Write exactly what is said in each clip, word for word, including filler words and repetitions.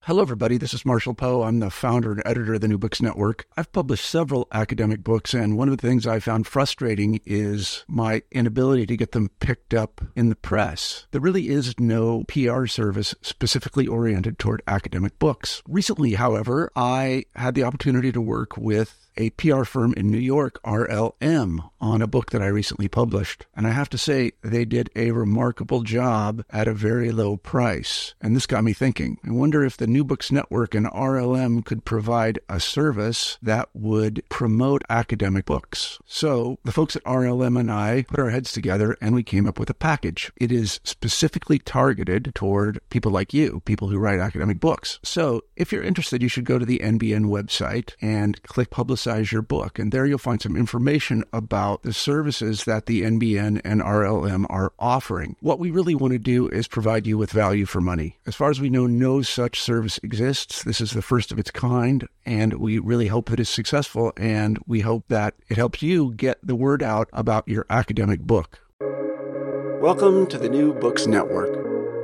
Hello, everybody. This is Marshall Poe. I'm the founder and editor of the New Books Network. I've published several academic books, and one of the things I found frustrating is my inability to get them picked up in the press. There really is no P R service specifically oriented toward academic books. Recently, however, I had the opportunity to work with a P R firm in New York, R L M, on a book that I recently published. And I have to say, they did a remarkable job at a very low price. And this got me thinking. I wonder if the New Books Network and R L M could provide a service that would promote academic books. So the folks at R L M and I put our heads together and we came up with a package. It is specifically targeted toward people like you, people who write academic books. So if you're interested, you should go to the N B N website and click Publicize your book. And there you'll find some information about the services that the N B N and R L M are offering. What we really want to do is provide you with value for money. As far as we know, no such service exists. This is the first of its kind, and we really hope that it's successful, and we hope that it helps you get the word out about your academic book. Welcome to the New Books Network.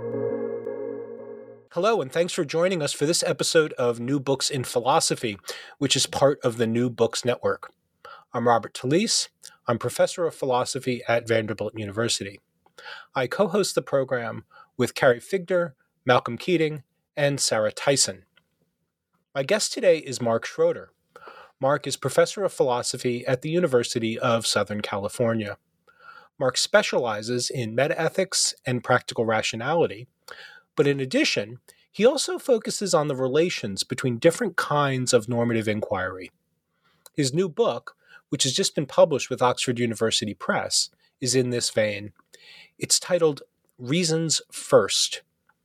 Hello, and thanks for joining us for this episode of New Books in Philosophy, which is part of the New Books Network. I'm Robert Talisse. I'm professor of philosophy at Vanderbilt University. I co-host the program with Carrie Figdor, Malcolm Keating, and Sarah Tyson. My guest today is Mark Schroeder. Mark is professor of philosophy at the University of Southern California. Mark specializes in metaethics and practical rationality, but in addition, he also focuses on the relations between different kinds of normative inquiry. His new book, which has just been published with Oxford University Press, is in this vein. It's titled Reasons First.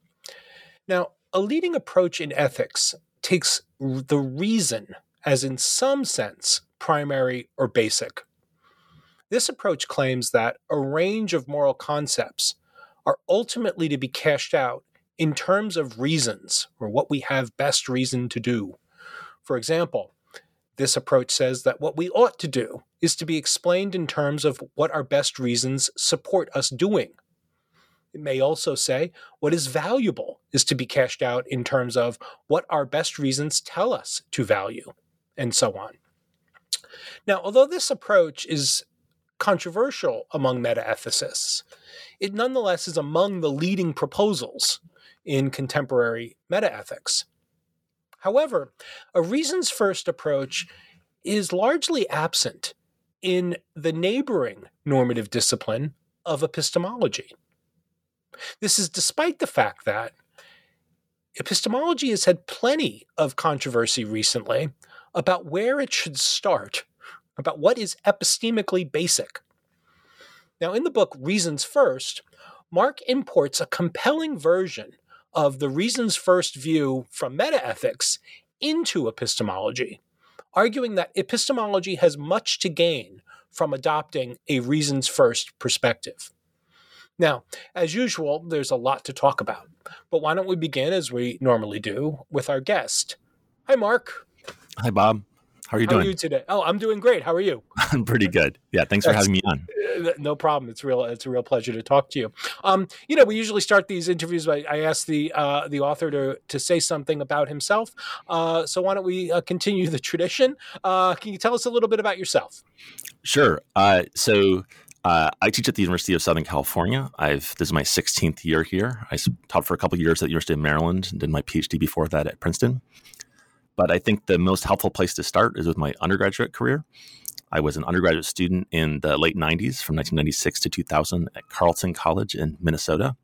Now, a leading approach in ethics takes the reason as in some sense primary or basic. This approach claims that a range of moral concepts are ultimately to be cashed out in terms of reasons, or what we have best reason to do. For example, this approach says that what we ought to do is to be explained in terms of what our best reasons support us doing. It may also say what is valuable is to be cashed out in terms of what our best reasons tell us to value, and so on. Now, although this approach is controversial among metaethicists, it nonetheless is among the leading proposals in contemporary metaethics. However, a reasons-first approach is largely absent in the neighboring normative discipline of epistemology. This is despite the fact that epistemology has had plenty of controversy recently about where it should start, about what is epistemically basic. Now, in the book Reasons First, Mark imports a compelling version of the reasons first view from metaethics into epistemology, arguing that epistemology has much to gain from adopting a reasons first perspective. Now, as usual, there's a lot to talk about, but why don't we begin, as we normally do, with our guest. Hi, Mark. Hi, Bob. How are you How doing? are you today? Oh, I'm doing great. How are you? I'm pretty good. Yeah, thanks for having me on. No problem. It's real. It's a real pleasure to talk to you. Um, you know, we usually start these interviews by I ask the uh, the author to to say something about himself. Uh, so why don't we uh, continue the tradition? Uh, can you tell us a little bit about yourself? Sure. Uh, so uh, I teach at the University of Southern California. I've this is my sixteenth year here. I taught for a couple of years at the University of Maryland and did my PhD before that at Princeton. But I think the most helpful place to start is with my undergraduate career. I was an undergraduate student in the late nineties, from nineteen ninety-six to two thousand at Carleton College in Minnesota.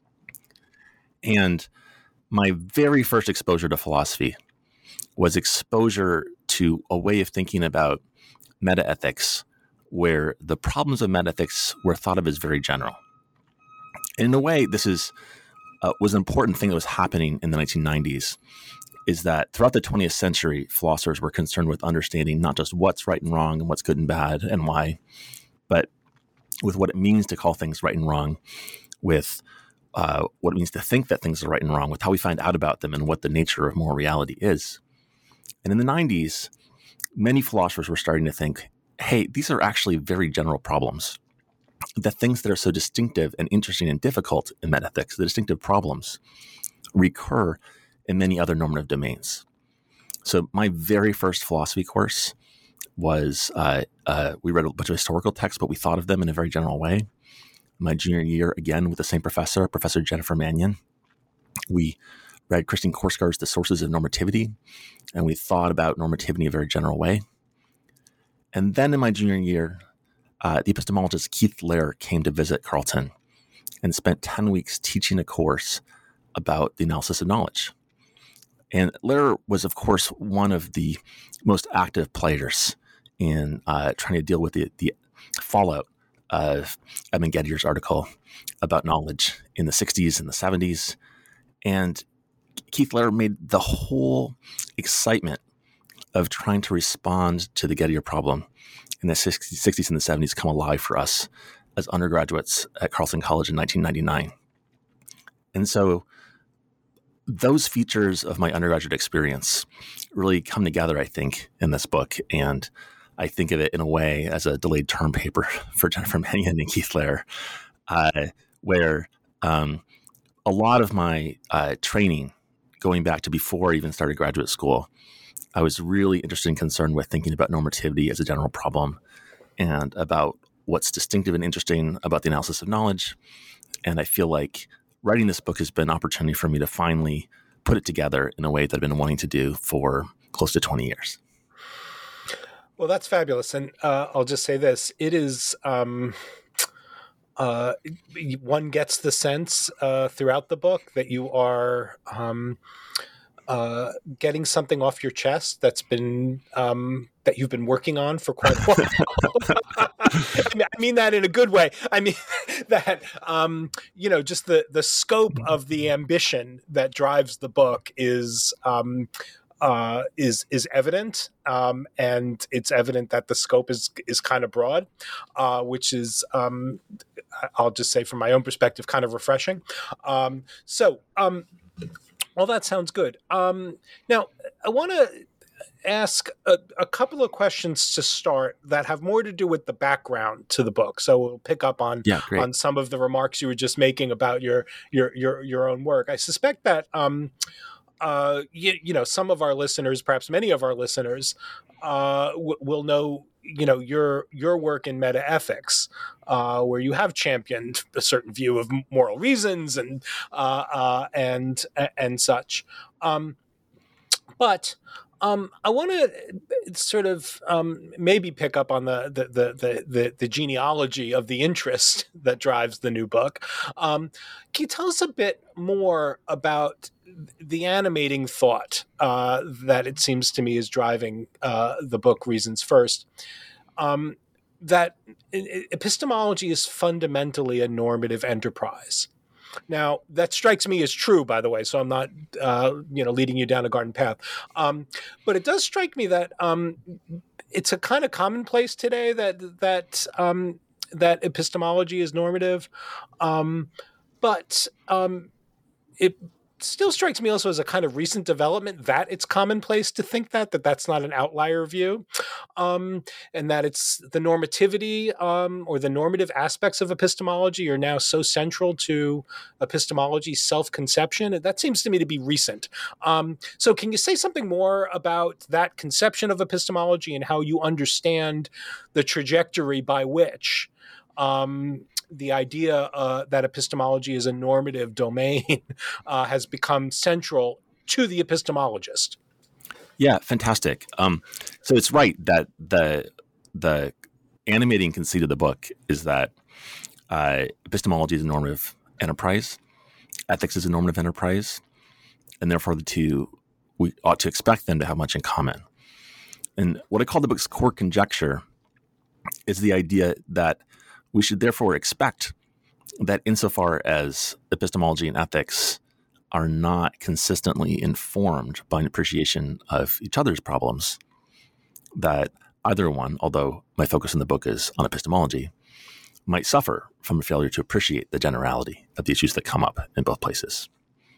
And my very first exposure to philosophy was exposure to a way of thinking about metaethics where the problems of metaethics were thought of as very general. In a way, this is uh, was an important thing that was happening in the nineteen nineties, is that throughout the twentieth century, philosophers were concerned with understanding not just what's right and wrong and what's good and bad and why, but with what it means to call things right and wrong, with uh, what it means to think that things are right and wrong, with how we find out about them and what the nature of moral reality is. And in the nineties, many philosophers were starting to think, hey, these are actually very general problems. The things that are so distinctive and interesting and difficult in metaphysics, the distinctive problems, recur and many other normative domains. So my very first philosophy course was, uh, uh, we read a bunch of historical texts, but we thought of them in a very general way. My junior year, again, with the same professor, Professor Jennifer Mannion, we read Christine Korsgaard's The Sources of Normativity, and we thought about normativity in a very general way. And then in my junior year, uh, the epistemologist Keith Lehrer came to visit Carleton and spent ten weeks teaching a course about the analysis of knowledge. And Lehrer was, of course, one of the most active players in uh, trying to deal with the, the fallout of Edmund Gettier's article about knowledge in the sixties and the seventies. And Keith Lehrer made the whole excitement of trying to respond to the Gettier problem in the sixties and the seventies come alive for us as undergraduates at Carleton College in nineteen ninety-nine. And so those features of my undergraduate experience really come together, I think, in this book. And I think of it in a way as a delayed term paper for Jennifer Mannion and Keith Lehrer, uh, where um, a lot of my uh, training, going back to before I even started graduate school, I was really interested and concerned with thinking about normativity as a general problem and about what's distinctive and interesting about the analysis of knowledge. And I feel like writing this book has been an opportunity for me to finally put it together in a way that I've been wanting to do for close to twenty years. Well, that's fabulous. And uh, I'll just say this. It is, um, uh, one gets the sense uh, throughout the book that you are um, uh, getting something off your chest that's been, um, that you've been working on for quite a while. I mean, I mean that in a good way. I mean that, um, you know, just the, the scope of the ambition that drives the book is, um, uh, is, is evident. Um, and it's evident that the scope is, is kind of broad, uh, which is, um, I'll just say from my own perspective, kind of refreshing. Um, so, um, all that sounds good. Um, now I want to ask a, a couple of questions to start that have more to do with the background to the book. So we'll pick up on yeah, on some of the remarks you were just making about your your your your own work. I suspect that um, uh, you, you know some of our listeners, perhaps many of our listeners, uh, w- will know you know your your work in metaethics, uh, where you have championed a certain view of moral reasons and uh, uh, and and such, um, but. Um, I want to sort of um, maybe pick up on the the, the the the the genealogy of the interest that drives the new book. Um, can you tell us a bit more about the animating thought uh, that it seems to me is driving uh, the book Reasons First? Um, that epistemology is fundamentally a normative enterprise. Now, that strikes me as true, by the way, so I'm not, uh, you know, leading you down a garden path. Um, but it does strike me that um, it's a kind of commonplace today that that um, that epistemology is normative. Um, but um, it still strikes me also as a kind of recent development that it's commonplace to think that, that that's not an outlier view, um, and that it's the normativity um, or the normative aspects of epistemology are now so central to epistemology's self-conception. That seems to me to be recent. Um, so can you say something more about that conception of epistemology and how you understand the trajectory by which um, the idea uh, that epistemology is a normative domain uh, has become central to the epistemologist? Yeah, fantastic. Um, so it's right that the the animating conceit of the book is that uh, epistemology is a normative enterprise, ethics is a normative enterprise, and therefore the two, we ought to expect them to have much in common. And what I call the book's core conjecture is the idea that we should therefore expect that insofar as epistemology and ethics are not consistently informed by an appreciation of each other's problems, that either one, although my focus in the book is on epistemology, might suffer from a failure to appreciate the generality of the issues that come up in both places.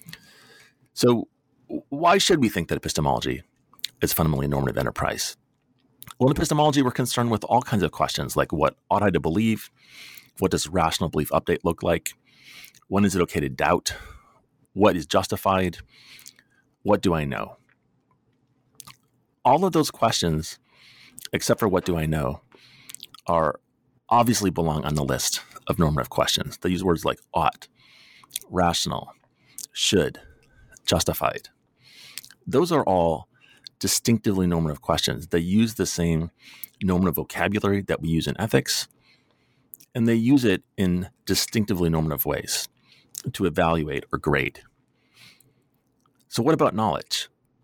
So why should we think that epistemology is fundamentally a normative enterprise? Well, in epistemology, we're concerned with all kinds of questions like what ought I to believe? What does rational belief update look like? When is it okay to doubt? What is justified? what do I know? All of those questions, except for what do I know, are obviously belong on the list of normative questions. They use words like ought, rational, should, justified. Those are all distinctively normative questions. They use the same normative vocabulary that we use in ethics, and they use it in distinctively normative ways to evaluate or grade. So what about knowledge?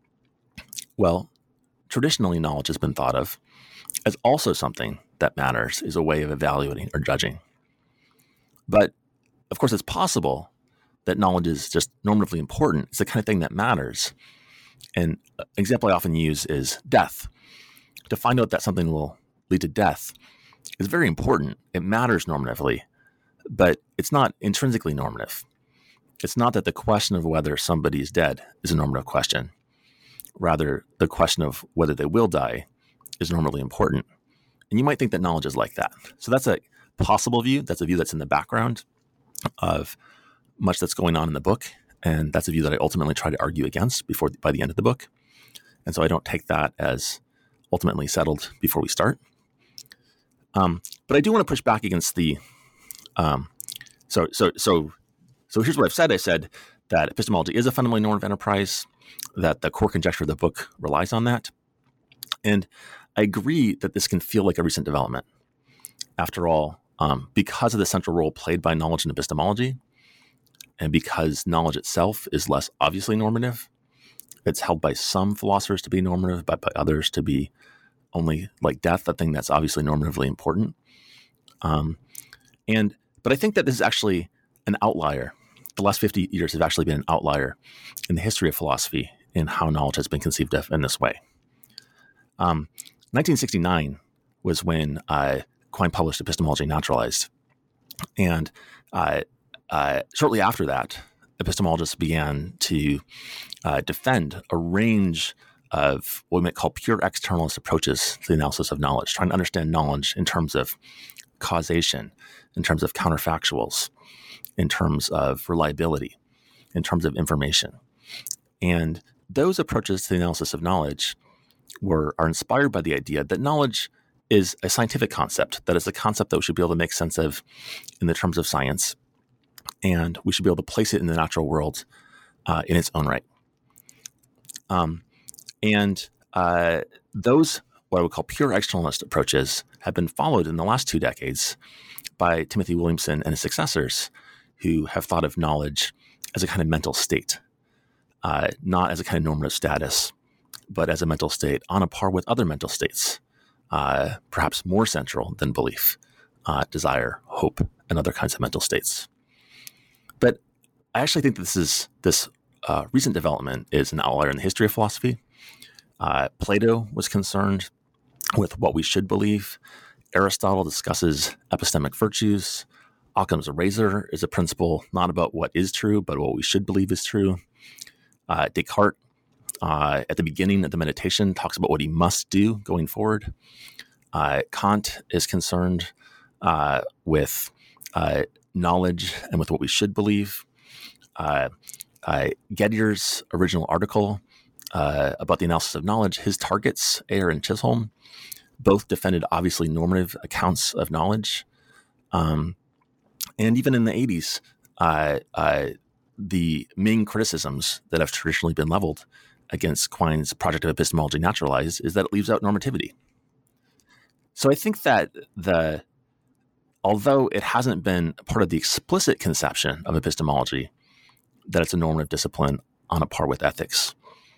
Well, traditionally, knowledge has been thought of as also something that matters, is a way of evaluating or judging. But, of course, it's possible that knowledge is just normatively important. It's the kind of thing that matters. And an example I often use is death. To find out that something will lead to death is very important. It matters normatively, but it's not intrinsically normative. It's not that the question of whether somebody is dead is a normative question. Rather, the question of whether they will die is normally important. And you might think that knowledge is like that. So that's a possible view. That's a view that's in the background of much that's going on in the book. And that's a view that I ultimately try to argue against before by the end of the book. And so I don't take that as ultimately settled before we start. Um, but I do want to push back against the, um, so, so, so, so here's what I've said. I said that epistemology is a fundamentally normative enterprise, that the core conjecture of the book relies on that. And I agree that this can feel like a recent development. After all, um, because of the central role played by knowledge in epistemology, and because knowledge itself is less obviously normative, it's held by some philosophers to be normative, but by others to be only like death, a thing that's obviously normatively important. Um, and but I think that this is actually an outlier. The last fifty years have actually been an outlier in the history of philosophy in how knowledge has been conceived of in this way. Um, nineteen sixty-nine was when uh, Quine published Epistemology Naturalized. And uh, uh, shortly after that, epistemologists began to uh, defend a range of what we might call pure externalist approaches to the analysis of knowledge, trying to understand knowledge in terms of causation, in terms of counterfactuals, in terms of reliability, in terms of information. And those approaches to the analysis of knowledge were are inspired by the idea that knowledge is a scientific concept, that is a concept that we should be able to make sense of in the terms of science, and we should be able to place it in the natural world uh, in its own right. Um, and uh, those, what I would call pure externalist approaches, have been followed in the last two decades by Timothy Williamson and his successors, who have thought of knowledge as a kind of mental state, uh, not as a kind of normative status, but as a mental state on a par with other mental states, uh, perhaps more central than belief, uh, desire, hope, and other kinds of mental states. But I actually think that this is this uh, recent development is an outlier in the history of philosophy. Uh, Plato was concerned with what we should believe. Aristotle discusses epistemic virtues. Occam's razor is a principle not about what is true, but what we should believe is true. Uh, Descartes, uh, at the beginning of the meditation, talks about what he must do going forward. Uh, Kant is concerned uh, with uh, knowledge and with what we should believe. Uh, uh, Gedier's original article uh, about the analysis of knowledge, his targets, Ayer and Chisholm, both defended obviously normative accounts of knowledge. Um, and even in the eighties, uh, uh, the main criticisms that have traditionally been leveled against Quine's project of epistemology naturalized is that it leaves out normativity. So I think that the, although it hasn't been part of the explicit conception of epistemology that it's a normative discipline on a par with ethics,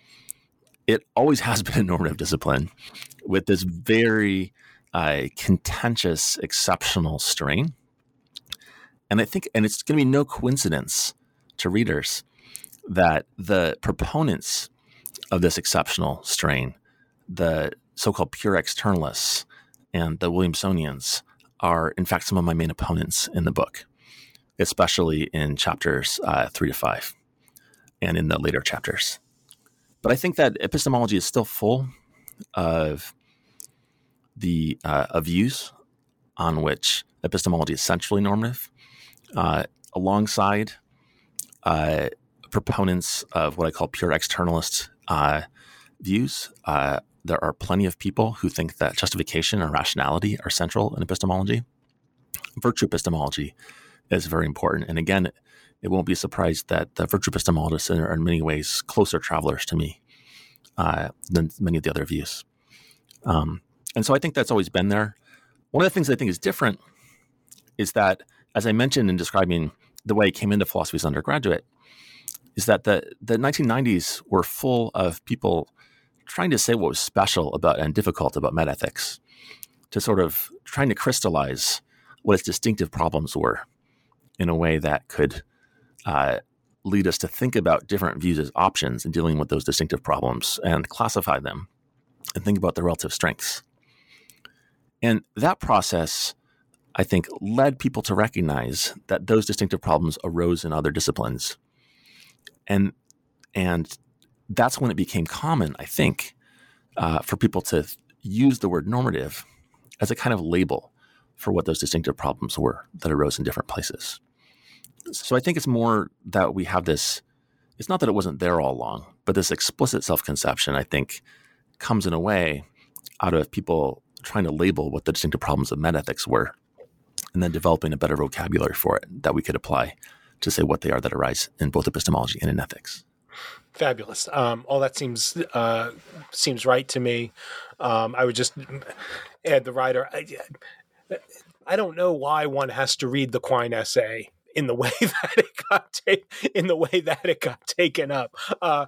it always has been a normative discipline with this very uh, contentious, exceptional strain. And I think, and it's going to be no coincidence to readers that the proponents of this exceptional strain, the so-called pure externalists and the Williamsonians, are in fact some of my main opponents in the book, especially in chapters uh, three to five and in the later chapters. But I think that epistemology is still full of the uh, of views on which epistemology is centrally normative, uh, alongside uh, proponents of what I call pure externalist uh, views. Uh, there are plenty of people who think that justification and rationality are central in epistemology. Virtue epistemology is very important. And again, it won't be a surprise that the virtue epistemologists are in many ways closer travelers to me uh, than many of the other views. Um, and so I think that's always been there. One of the things I think is different is that, as I mentioned in describing the way I came into philosophy as undergraduate, is that the, the nineteen nineties were full of people trying to say what was special about and difficult about metaethics, to sort of trying to crystallize what its distinctive problems were in a way that could uh, lead us to think about different views as options in dealing with those distinctive problems and classify them and think about their relative strengths. And that process, I think, led people to recognize that those distinctive problems arose in other disciplines. And and that's when it became common, I think, uh, for people to use the word normative as a kind of label for what those distinctive problems were that arose in different places. So I think it's more that we have this, it's not that it wasn't there all along, but this explicit self-conception, I think, comes in a way out of people trying to label what the distinctive problems of metaethics were, and then developing a better vocabulary for it that we could apply to say what they are that arise in both epistemology and in ethics. Fabulous. Um, all that seems uh, seems right to me. Um, I would just add the writer. I, I don't know why one has to read the Quine essay in the way that it got ta- in the way that it got taken up. Uh,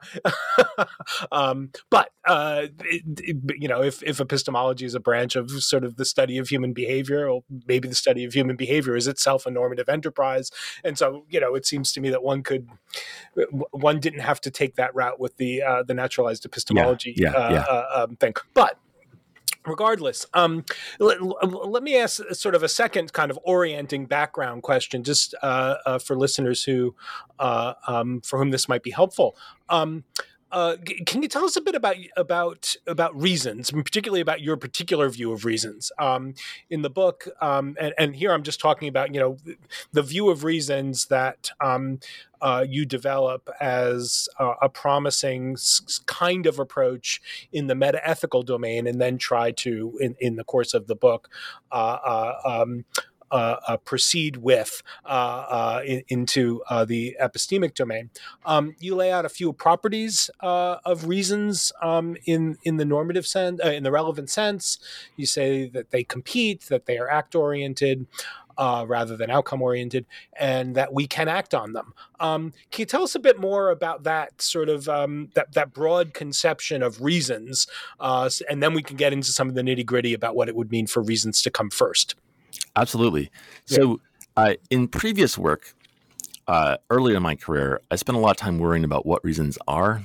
um, but uh, it, it, you know, if, if epistemology is a branch of sort of the study of human behavior, or maybe the study of human behavior is itself a normative enterprise, and so you know, it seems to me that one could, one didn't have to take that route with the uh, the naturalized epistemology yeah, yeah, uh, yeah. Uh, um, thing, but. Regardless, um, let, let me ask sort of a second kind of orienting background question, just uh, uh, for listeners who, uh, um, for whom this might be helpful. Um, uh, can you tell us a bit about about about reasons, and particularly about your particular view of reasons um, in the book? Um, and, and here I'm just talking about, you know, the view of reasons that um, uh, you develop as uh, a promising s- kind of approach in the metaethical domain, and then try to, in, in the course of the book, uh, uh, um, Uh, uh, proceed with uh, uh, in, into uh, the epistemic domain. Um, you lay out a few properties uh, of reasons um, in in the normative sense, uh, in the relevant sense. You say that they compete, that they are act oriented uh, rather than outcome oriented, and that we can act on them. Um, can you tell us a bit more about that sort of um, that that broad conception of reasons, uh, and then we can get into some of the nitty gritty about what it would mean for reasons to come first. Absolutely. So uh, in previous work, uh, earlier in my career, I spent a lot of time worrying about what reasons are,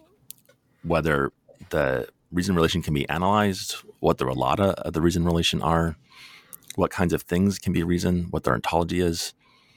whether the reason relation can be analyzed, what the relata of the reason relation are, what kinds of things can be reason, what their ontology is.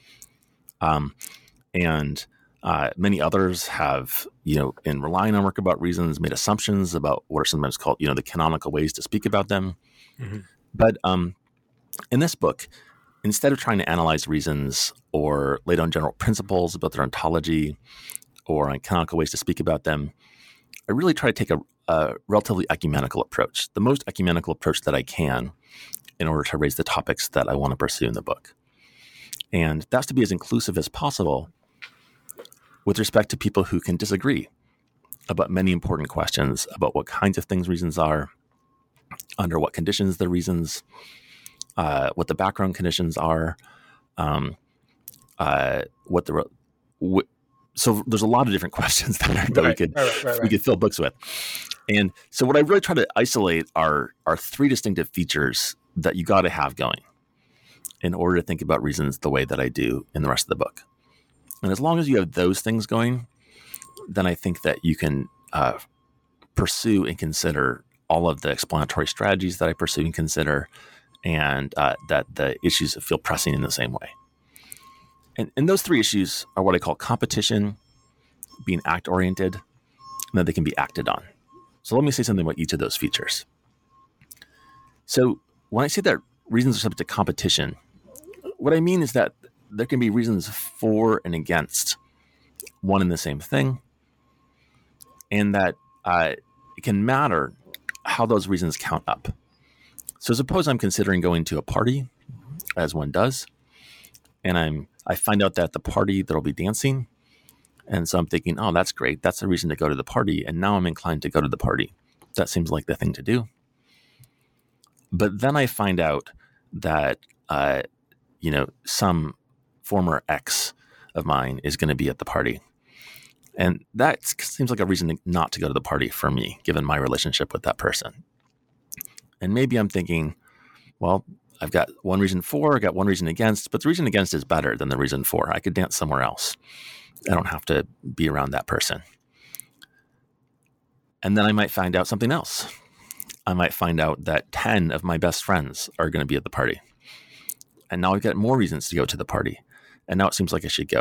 Um, and uh, many others have, you know, in relying on work about reasons, made assumptions about what are sometimes called, you know, the canonical ways to speak about them. Mm-hmm. But um, in this book, instead of trying to analyze reasons or lay down general principles about their ontology or on canonical ways to speak about them, I really try to take a, a relatively ecumenical approach, the most ecumenical approach that I can in order to raise the topics that I want to pursue in the book. And that's to be as inclusive as possible with respect to people who can disagree about many important questions about what kinds of things reasons are, under what conditions the reasons, Uh, what the background conditions are, um, uh, what the what, so there's a lot of different questions that, are, that right, we could right, right, right. we could fill books with, and so what I really try to isolate are are three distinctive features that you got to have going in order to think about reasons the way that I do in the rest of the book. And as long as you have those things going, then I think that you can uh, pursue and consider all of the explanatory strategies that I pursue and consider. And uh, that the issues feel pressing in the same way. And, and those three issues are what I call competition, being act-oriented, and that they can be acted on. So let me say something about each of those features. So when I say that reasons are subject to competition, what I mean is that there can be reasons for and against one and the same thing, and that uh, it can matter how those reasons count up. So suppose I'm considering going to a party, as one does, and I'm I find out that at the party there'll be dancing, and so I'm thinking, oh, that's great. That's a reason to go to the party, and now I'm inclined to go to the party. That seems like the thing to do. But then I find out that, uh, you know, some former ex of mine is going to be at the party. And that seems like a reason not to go to the party for me, given my relationship with that person. And maybe I'm thinking, well, I've got one reason for, I've got one reason against, but the reason against is better than the reason for. I could dance somewhere else. I don't have to be around that person. And then I might find out something else. I might find out that ten of my best friends are going to be at the party. And now I've got more reasons to go to the party. And now it seems like I should go.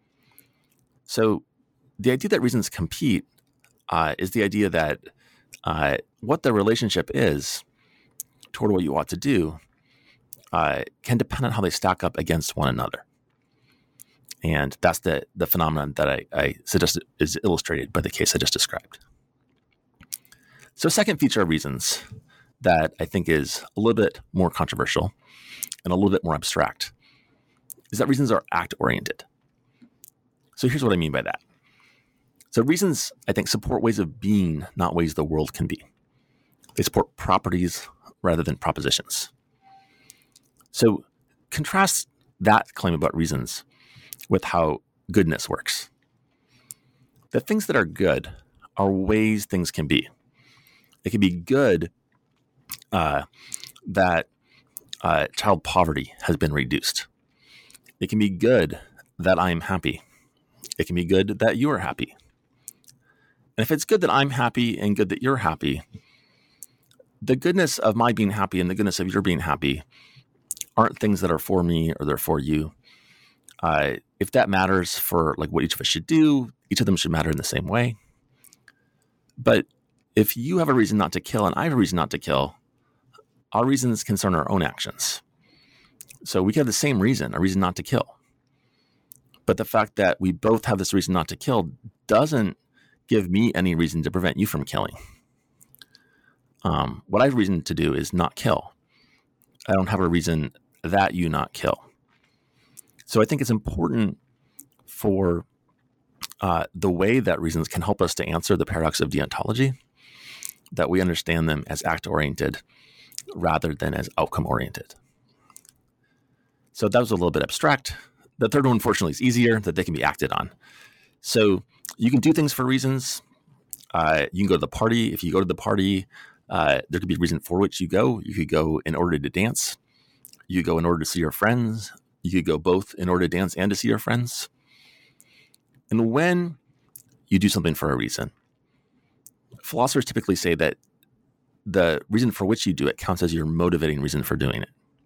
So the idea that reasons compete uh, is the idea that uh, what the relationship is toward what you ought to do uh, can depend on how they stack up against one another. And that's the, the phenomenon that I, I suggest is illustrated by the case I just described. So second feature of reasons that I think is a little bit more controversial and a little bit more abstract is that reasons are act-oriented. So here's what I mean by that. So reasons, I think, support ways of being, not ways the world can be. They support properties rather than propositions. So contrast that claim about reasons with how goodness works. The things that are good are ways things can be. It can be good uh, that uh, child poverty has been reduced. It can be good that I'm happy. It can be good that you are happy. And if it's good that I'm happy and good that you're happy, the goodness of my being happy and the goodness of your being happy aren't things that are for me or they're for you. Uh, if that matters for like what each of us should do, each of them should matter in the same way. But if you have a reason not to kill and I have a reason not to kill, our reasons concern our own actions. So we have the same reason, a reason not to kill. But the fact that we both have this reason not to kill doesn't give me any reason to prevent you from killing. Um, what I have reason to do is not kill. I don't have a reason that you not kill. So I think it's important for uh, the way that reasons can help us to answer the paradox of deontology, that we understand them as act-oriented rather than as outcome-oriented. So that was a little bit abstract. The third one, unfortunately, is easier, that they can be acted on. So you can do things for reasons. Uh, you can go to the party. If you go to the party, uh, there could be a reason for which you go. You could go in order to dance. You could go in order to see your friends. You could go both in order to dance and to see your friends. And when you do something for a reason, philosophers typically say that the reason for which you do it counts as your motivating reason for doing it.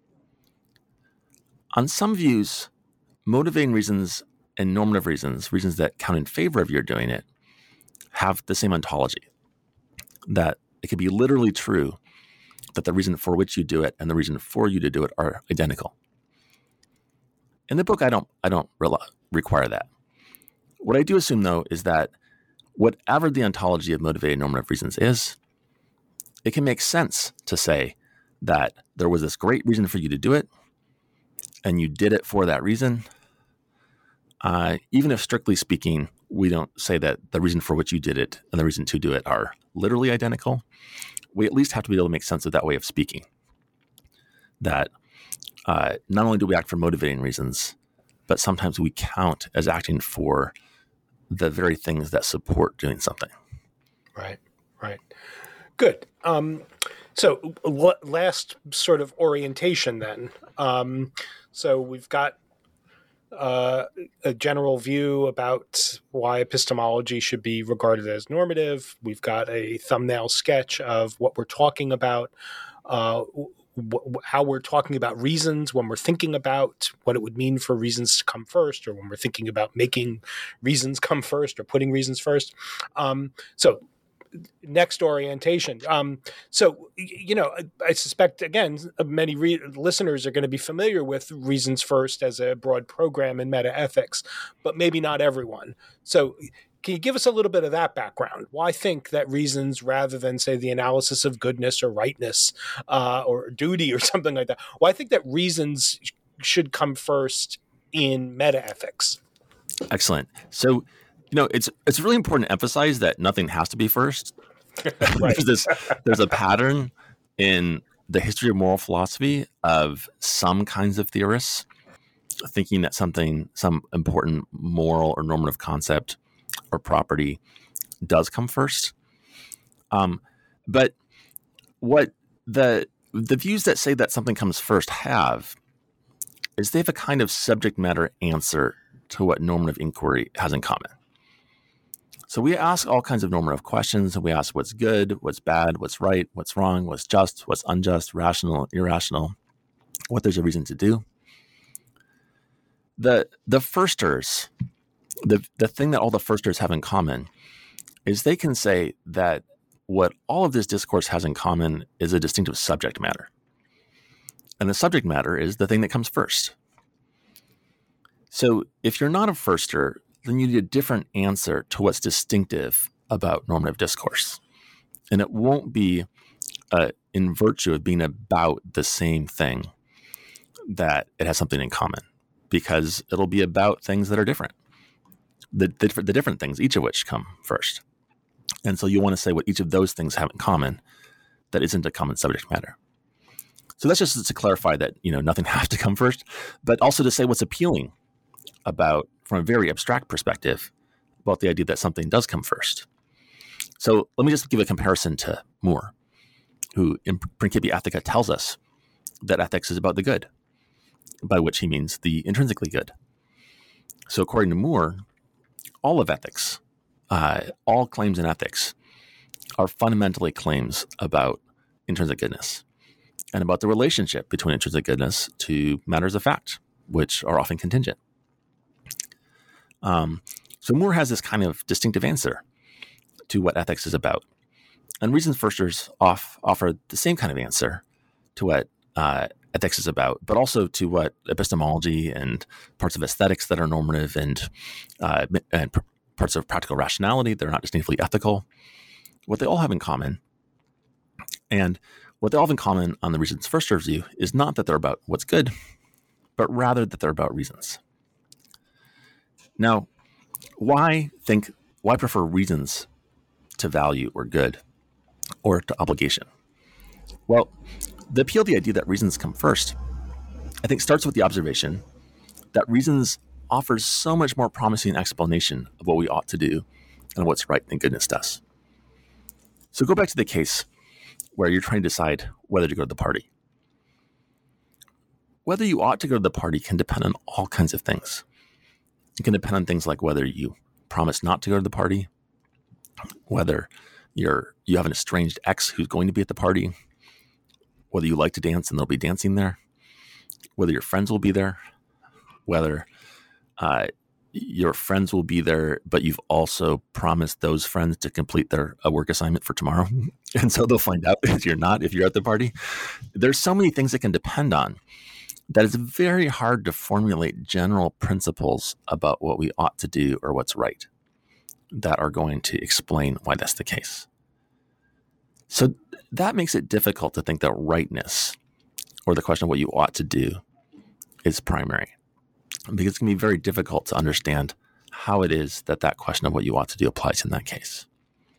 On some views, motivating reasons and normative reasons, reasons that count in favor of your doing it, have the same ontology. That it could be literally true that the reason for which you do it and the reason for you to do it are identical. In the book, I don't, I don't re- require that. What I do assume, though, is that whatever the ontology of motivated normative reasons is, it can make sense to say that there was this great reason for you to do it, and you did it for that reason. Uh, even if, strictly speaking, we don't say that the reason for which you did it and the reason to do it are literally identical, we at least have to be able to make sense of that way of speaking. That uh, not only do we act for motivating reasons, but sometimes we count as acting for the very things that support doing something. Right, right. Good. Um, so l- last sort of orientation then. Um, so we've got uh, a general view about why epistemology should be regarded as normative. We've got a thumbnail sketch of what we're talking about, uh, wh- how we're talking about reasons when we're thinking about what it would mean for reasons to come first, or when we're thinking about making reasons come first or putting reasons first. Um, so next orientation. Um, so, you know, I suspect, again, many re- listeners are going to be familiar with Reasons First as a broad program in metaethics, but maybe not everyone. So can you give us a little bit of that background? Why think that reasons, rather than, say, the analysis of goodness or rightness uh, or duty or something like that, why think that reasons should come first in metaethics? Excellent. So, you know, it's it's really important to emphasize that nothing has to be first. Right. there's this there's a pattern in the history of moral philosophy of some kinds of theorists thinking that something, some important moral or normative concept or property does come first. Um, but what the the views that say that something comes first have is they have a kind of subject matter answer to what normative inquiry has in common. So we ask all kinds of normative questions, and we ask what's good, what's bad, what's right, what's wrong, what's just, what's unjust, rational, irrational, what there's a reason to do. The the firsters, the, the thing that all the firsters have in common is they can say that what all of this discourse has in common is a distinctive subject matter. And the subject matter is the thing that comes first. So if you're not a firster, then you need a different answer to what's distinctive about normative discourse. And it won't be uh, in virtue of being about the same thing that it has something in common, because it'll be about things that are different, the, the, the different things, each of which come first. And so you want to say what each of those things have in common that isn't a common subject matter. So that's just to clarify that, you know, nothing has to come first, but also to say what's appealing about, from a very abstract perspective, about the idea that something does come first. So let me just give a comparison to Moore, who in Principia Ethica tells us that ethics is about the good, by which he means the intrinsically good. So according to Moore, all of ethics, uh, all claims in ethics are fundamentally claims about intrinsic goodness and about the relationship between intrinsic goodness to matters of fact, which are often contingent. Um, so Moore has this kind of distinctive answer to what ethics is about. And Reasons Firsters off, offer the same kind of answer to what uh, ethics is about, but also to what epistemology and parts of aesthetics that are normative and, uh, and pr- parts of practical rationality that are not distinctively ethical, what they all have in common. And what they all have in common on the Reasons Firsters view is not that they're about what's good, but rather that they're about reasons. Now, why think, why prefer reasons to value or good or to obligation? Well, the appeal to the idea that reasons come first, I think, starts with the observation that reasons offers so much more promising explanation of what we ought to do and what's right than goodness does. So go back to the case where you're trying to decide whether to go to the party. Whether you ought to go to the party can depend on all kinds of things. It can depend on things like whether you promise not to go to the party, whether you're you have an estranged ex who's going to be at the party, whether you like to dance and they'll be dancing there, whether your friends will be there, whether uh, your friends will be there, but you've also promised those friends to complete their a work assignment for tomorrow. And so they'll find out if you're not, if you're at the party. There's so many things it can depend on that it's very hard to formulate general principles about what we ought to do or what's right that are going to explain why that's the case. So that makes it difficult to think that rightness, or the question of what you ought to do, is primary, because it's going to be very difficult to understand how it is that that question of what you ought to do applies in that case.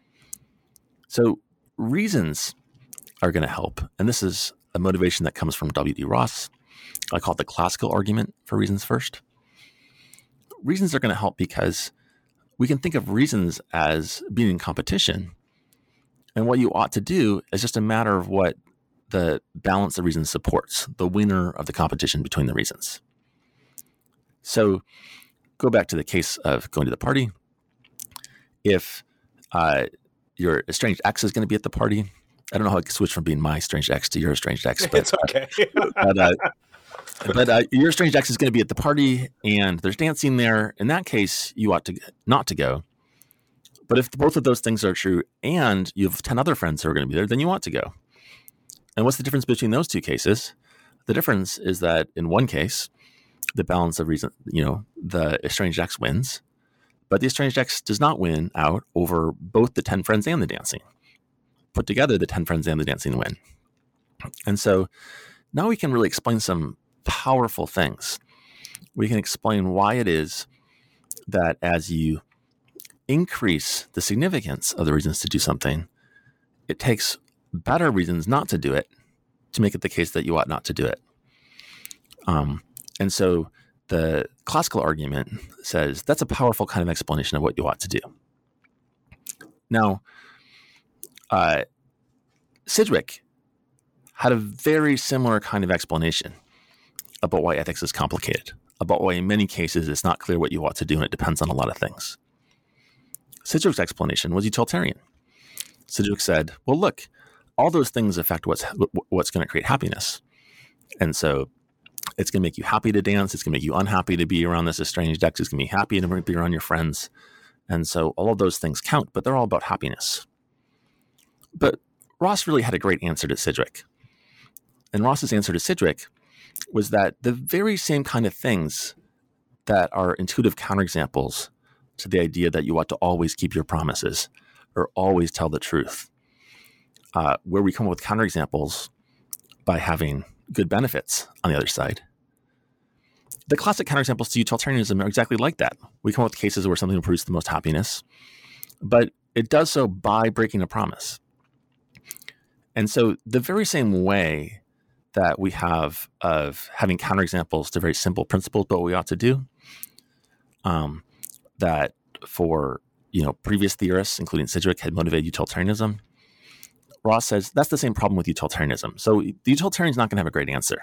So reasons are going to help, and this is a motivation that comes from W D Ross. I call it the classical argument for reasons first. Reasons are going to help because we can think of reasons as being in competition, and what you ought to do is just a matter of what the balance of reasons supports, the winner of the competition between the reasons. So go back to the case of going to the party. If uh, your estranged ex is going to be at the party, I don't know how I can switch from being my estranged ex to your estranged ex. But, it's okay. uh, but uh, but uh, your estranged ex is going to be at the party and there's dancing there. In that case, you ought to not to go. But if both of those things are true and you have ten other friends who are going to be there, then you want to go. And what's the difference between those two cases? The difference is that in one case, the balance of reason, you know, the estranged X wins, but the estranged X does not win out over both the ten friends and the dancing. Put together, the ten friends and the dancing win. And so now we can really explain some powerful things. We can explain why it is that as you increase the significance of the reasons to do something, it takes better reasons not to do it to make it the case that you ought not to do it. Um, and so the classical argument says that's a powerful kind of explanation of what you ought to do. Now, uh, Sidgwick had a very similar kind of explanation about why ethics is complicated, about why in many cases it's not clear what you ought to do and it depends on a lot of things. Sidgwick's explanation was utilitarian. Sidgwick said, well, look, all those things affect what's what's going to create happiness. And so it's going to make you happy to dance. It's going to make you unhappy to be around this estranged X. It's going to be happy to be around your friends. And so all of those things count, but they're all about happiness. But Ross really had a great answer to Sidgwick. And Ross's answer to Sidgwick was that the very same kind of things that are intuitive counterexamples to the idea that you ought to always keep your promises or always tell the truth, uh, where we come up with counterexamples by having good benefits on the other side. The classic counterexamples to utilitarianism are exactly like that. We come up with cases where something will produce the most happiness, but it does so by breaking a promise. And so the very same way that we have of having counterexamples to very simple principles about what we ought to do, um, that for you know previous theorists, including Sidgwick, had motivated utilitarianism, Ross says that's the same problem with utilitarianism. So the utilitarian is not going to have a great answer.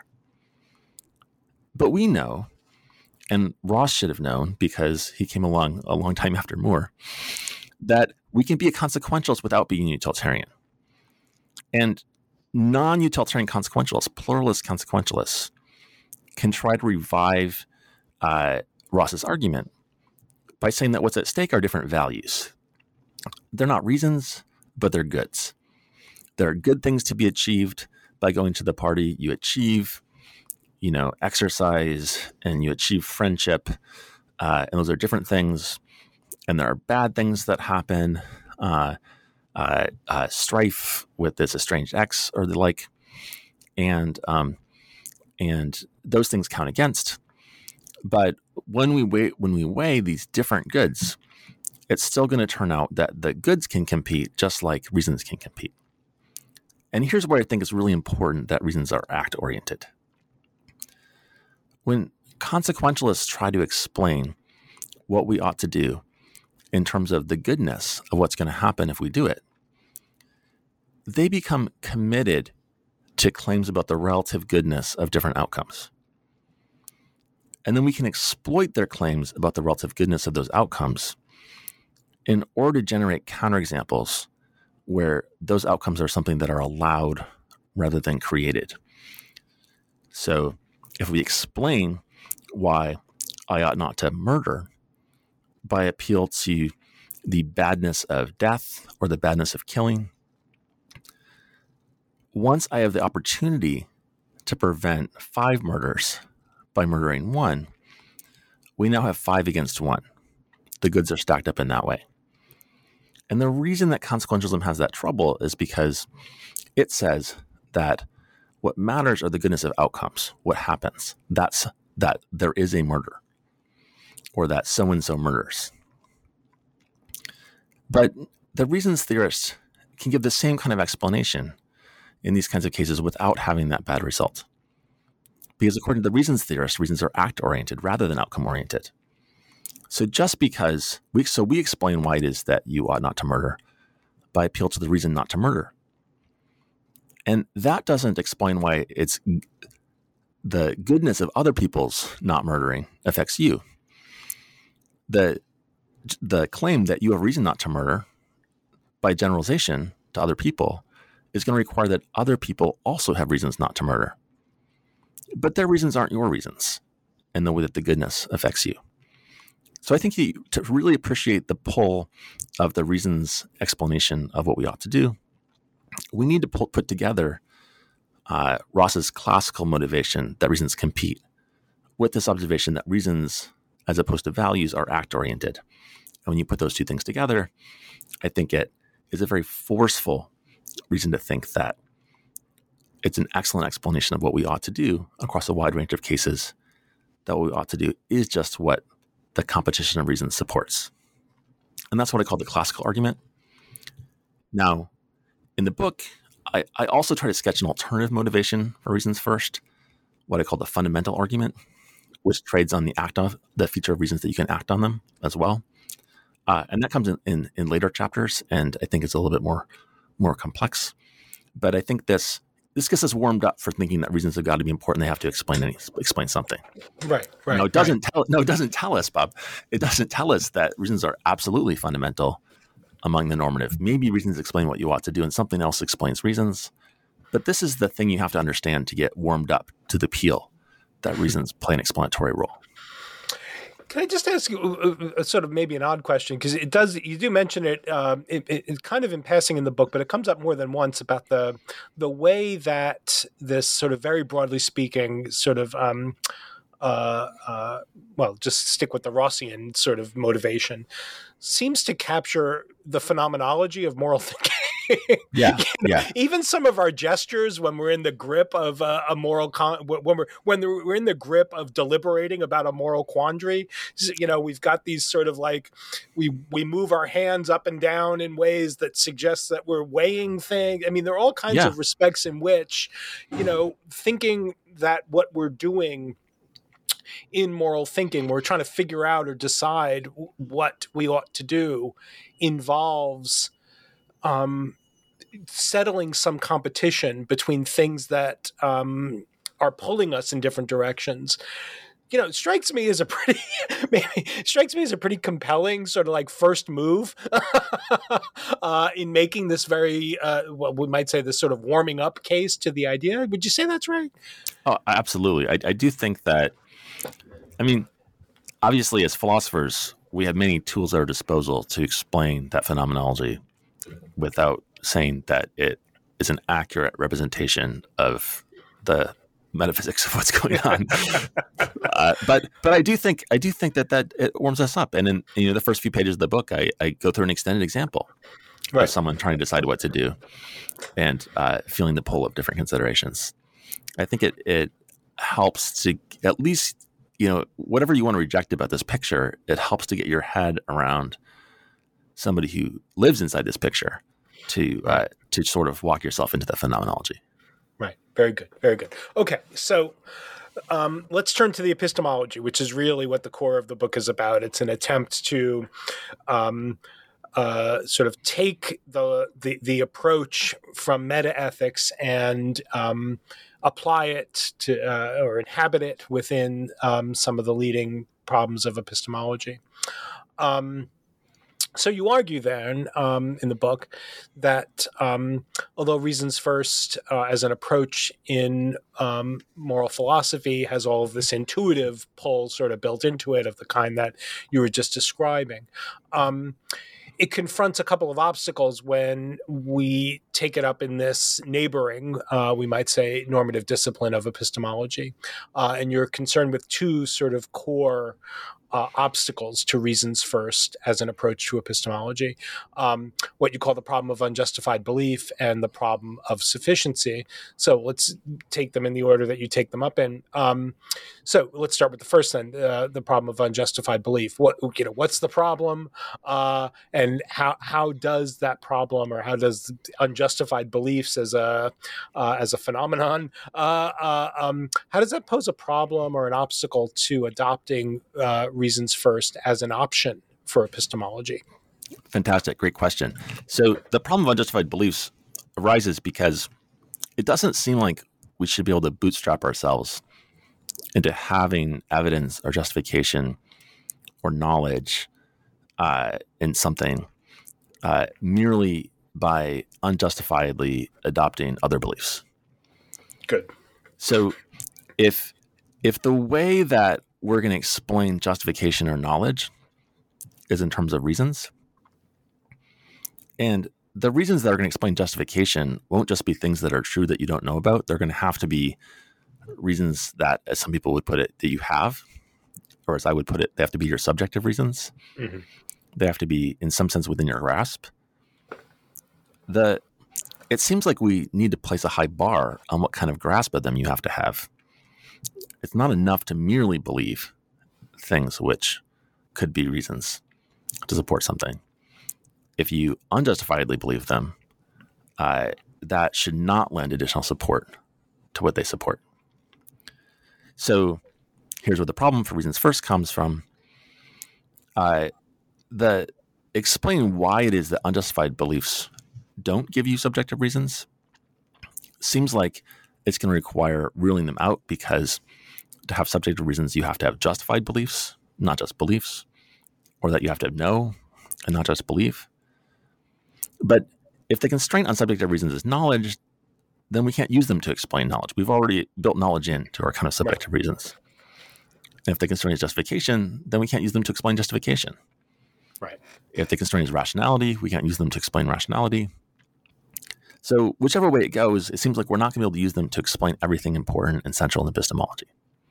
But we know, and Ross should have known because he came along a long time after Moore, that we can be a consequentialist without being utilitarian. And non-utilitarian consequentialists, pluralist consequentialists, can try to revive uh, Ross's argument by saying that what's at stake are different values. They're not reasons, but they're goods. There are good things to be achieved by going to the party. You achieve, you know, exercise and you achieve friendship. Uh, and those are different things. And there are bad things that happen, uh, uh, uh, strife with this estranged X or the like. And, um, and those things count against. But when we weigh, when we weigh these different goods, it's still going to turn out that the goods can compete just like reasons can compete. And here's where I think it's really important that reasons are act-oriented. When consequentialists try to explain what we ought to do in terms of the goodness of what's going to happen if we do it, they become committed to claims about the relative goodness of different outcomes. And then we can exploit their claims about the relative goodness of those outcomes in order to generate counterexamples where those outcomes are something that are allowed rather than created. So if we explain why I ought not to murder by appeal to the badness of death or the badness of killing, once I have the opportunity to prevent five murders by murdering one, we now have five against one. The goods are stacked up in that way. And the reason that consequentialism has that trouble is because it says that what matters are the goodness of outcomes, what happens. That's that there is a murder or that so-and-so murders. But the reasons theorists can give the same kind of explanation in these kinds of cases without having that bad result. Because according to the reasons theorists, reasons are act-oriented rather than outcome-oriented. So just because we, so we explain why it is that you ought not to murder by appeal to the reason not to murder. And that doesn't explain why it's the goodness of other people's not murdering affects you. The, the claim that you have reason not to murder by generalization to other people is going to require that other people also have reasons not to murder. But their reasons aren't your reasons in the way that the goodness affects you. So I think you, to really appreciate the pull of the reasons explanation of what we ought to do, we need to pull, put together uh, Ross's classical motivation that reasons compete with this observation that reasons, as opposed to values, are act-oriented. And when you put those two things together, I think it is a very forceful reason to think that it's an excellent explanation of what we ought to do across a wide range of cases, that what we ought to do is just what the competition of reasons supports. And that's what I call the classical argument. Now, in the book, I, I also try to sketch an alternative motivation for reasons first, what I call the fundamental argument, which trades on the act of the feature of reasons that you can act on them as well. Uh, and that comes in, in, in later chapters, and I think it's a little bit more, more complex. But I think this This gets us warmed up for thinking that reasons have got to be important. They have to explain any, explain something. Right, right. No, it doesn't right. tell. No, it doesn't tell us, Bob. It doesn't tell us that reasons are absolutely fundamental among the normative. Maybe reasons explain what you ought to do, and something else explains reasons. But this is the thing you have to understand to get warmed up to the appeal that reasons play an explanatory role. Can I just ask you a, a sort of maybe an odd question? Because it does, you do mention it, um, it, it, it kind of in passing in the book, but it comes up more than once about the the way that this sort of very broadly speaking sort of, um, uh, uh, well, just stick with the Rossian sort of motivation, seems to capture the phenomenology of moral thinking. Yeah, you know, yeah. Even some of our gestures when we're in the grip of uh, a moral con- when we're when we're in the grip of deliberating about a moral quandary, you know, we've got these sort of like we we move our hands up and down in ways that suggest that we're weighing things. I mean, there are all kinds Yeah. of respects in which, you know, thinking that what we're doing in moral thinking, we're trying to figure out or decide what we ought to do, involves Um, settling some competition between things that um, are pulling us in different directions. You know, it strikes me as a pretty, maybe strikes me as a pretty compelling sort of like first move uh, in making this very, uh, what we might say, this sort of warming up case to the idea. Would you say that's right? Oh, absolutely. I, I do think that, I mean, obviously as philosophers, we have many tools at our disposal to explain that phenomenology without saying that it is an accurate representation of the metaphysics of what's going on. uh, but but I do think I do think that that it warms us up. And in you know the first few pages of the book, I, I go through an extended example Right. of someone trying to decide what to do and uh, feeling the pull of different considerations. I think it it helps to at least, you know, whatever you want to reject about this picture, it helps to get your head around somebody who lives inside this picture to uh, to sort of walk yourself into the phenomenology. Right. Very good. Very good. Okay. So um, let's turn to the epistemology, which is really what the core of the book is about. It's an attempt to um, uh, sort of take the, the the approach from metaethics and um, apply it to uh, or inhabit it within um, some of the leading problems of epistemology. Um, So you argue then um, in the book that um, although reasons first uh, as an approach in um, moral philosophy has all of this intuitive pull sort of built into it of the kind that you were just describing, um, it confronts a couple of obstacles when we take it up in this neighboring, uh, we might say, normative discipline of epistemology. Uh, and you're concerned with two sort of core Uh, obstacles to reasons first as an approach to epistemology, um, what you call the problem of unjustified belief and the problem of sufficiency. So let's take them in the order that you take them up in. Um, so let's start with the first then, uh, the problem of unjustified belief. What you know, what's the problem, uh, and how how does that problem, or how does unjustified beliefs as a uh, as a phenomenon, uh, uh, um, how does that pose a problem or an obstacle to adopting uh, reasons first as an option for epistemology? Fantastic. Great question. So the problem of unjustified beliefs arises because it doesn't seem like we should be able to bootstrap ourselves into having evidence or justification or knowledge uh, in something uh, merely by unjustifiedly adopting other beliefs. Good. So if if the way that we're going to explain justification or knowledge is in terms of reasons. And the reasons that are going to explain justification won't just be things that are true that you don't know about. They're going to have to be reasons that, as some people would put it, that you have, or as I would put it, they have to be your subjective reasons. Mm-hmm. They have to be, in some sense, within your grasp. The It seems like we need to place a high bar on what kind of grasp of them you have to have. It's not enough to merely believe things which could be reasons to support something. If you unjustifiedly believe them, uh, that should not lend additional support to what they support. So here's where the problem for reasons first comes from. Uh, the explaining why it is that unjustified beliefs don't give you subjective reasons seems like it's going to require ruling them out, because to have subjective reasons, you have to have justified beliefs, not just beliefs, or that you have to know and not just believe. But if the constraint on subjective reasons is knowledge, then we can't use them to explain knowledge. We've already built knowledge into our kind of subjective right. reasons. And if the constraint is justification, then we can't use them to explain justification. Right. If the constraint is rationality, we can't use them to explain rationality. So whichever way it goes, it seems like we're not going to be able to use them to explain everything important and central in epistemology.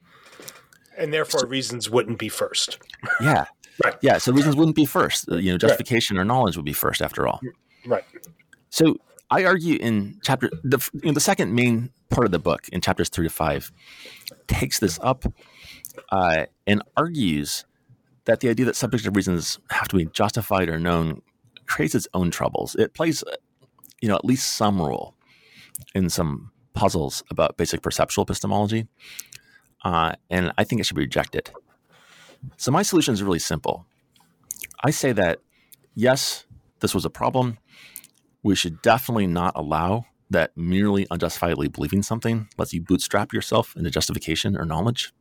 And therefore, so, reasons wouldn't be first. Yeah. Right. Yeah. So reasons wouldn't be first. You know, justification right. or knowledge would be first, after all. Right. So I argue in chapter the you know, the second main part of the book, in chapters three to five, takes this up uh, and argues that the idea that subjective reasons have to be justified or known creates its own troubles. It plays, you know, at least some role in some puzzles about basic perceptual epistemology, uh, and I think it should be rejected. So my solution is really simple. I say that, yes, this was a problem. We should definitely not allow that merely unjustifiably believing something lets you bootstrap yourself into justification or knowledge.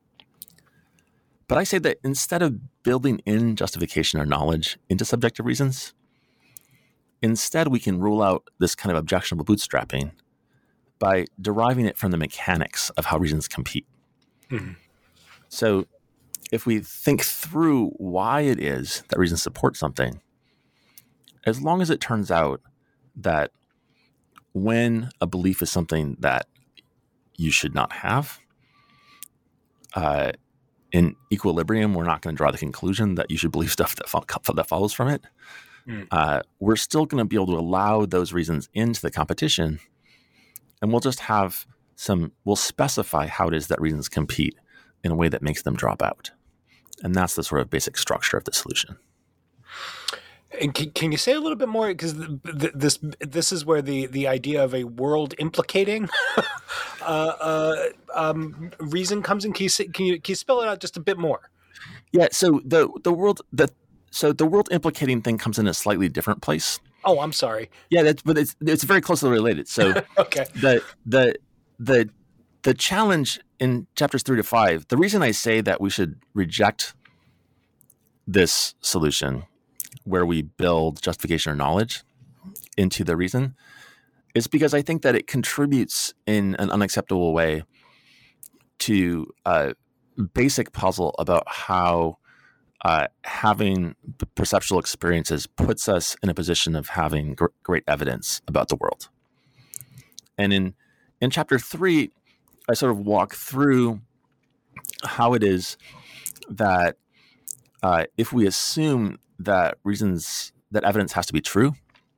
But I say that instead of building in justification or knowledge into subjective reasons, instead we can rule out this kind of objectionable bootstrapping by deriving it from the mechanics of how reasons compete. Mm-hmm. So if we think through why it is that reasons support something, as long as it turns out that when a belief is something that you should not have, uh, in equilibrium, we're not going to draw the conclusion that you should believe stuff that, fo- that follows from it. Mm. Uh, we're still going to be able to allow those reasons into the competition, and we'll just have some, we'll specify how it is that reasons compete in a way that makes them drop out. And that's the sort of basic structure of the solution. And can, can you say a little bit more? Because this this is where the, the idea of a world implicating uh, uh, um, reason comes in. Can you, say, can you can you spell it out just a bit more? Yeah. So the the world the so the world implicating thing comes in a slightly different place. Oh, I'm sorry. Yeah, that's but it's it's very closely related. So okay. The the the the challenge in chapters three to five. The reason I say that we should reject this solution, where we build justification or knowledge into the reason, is because I think that it contributes in an unacceptable way to a basic puzzle about how uh, having perceptual experiences puts us in a position of having gr- great evidence about the world. And in, in chapter three, I sort of walk through how it is that uh, if we assume that reasons that evidence has to be true,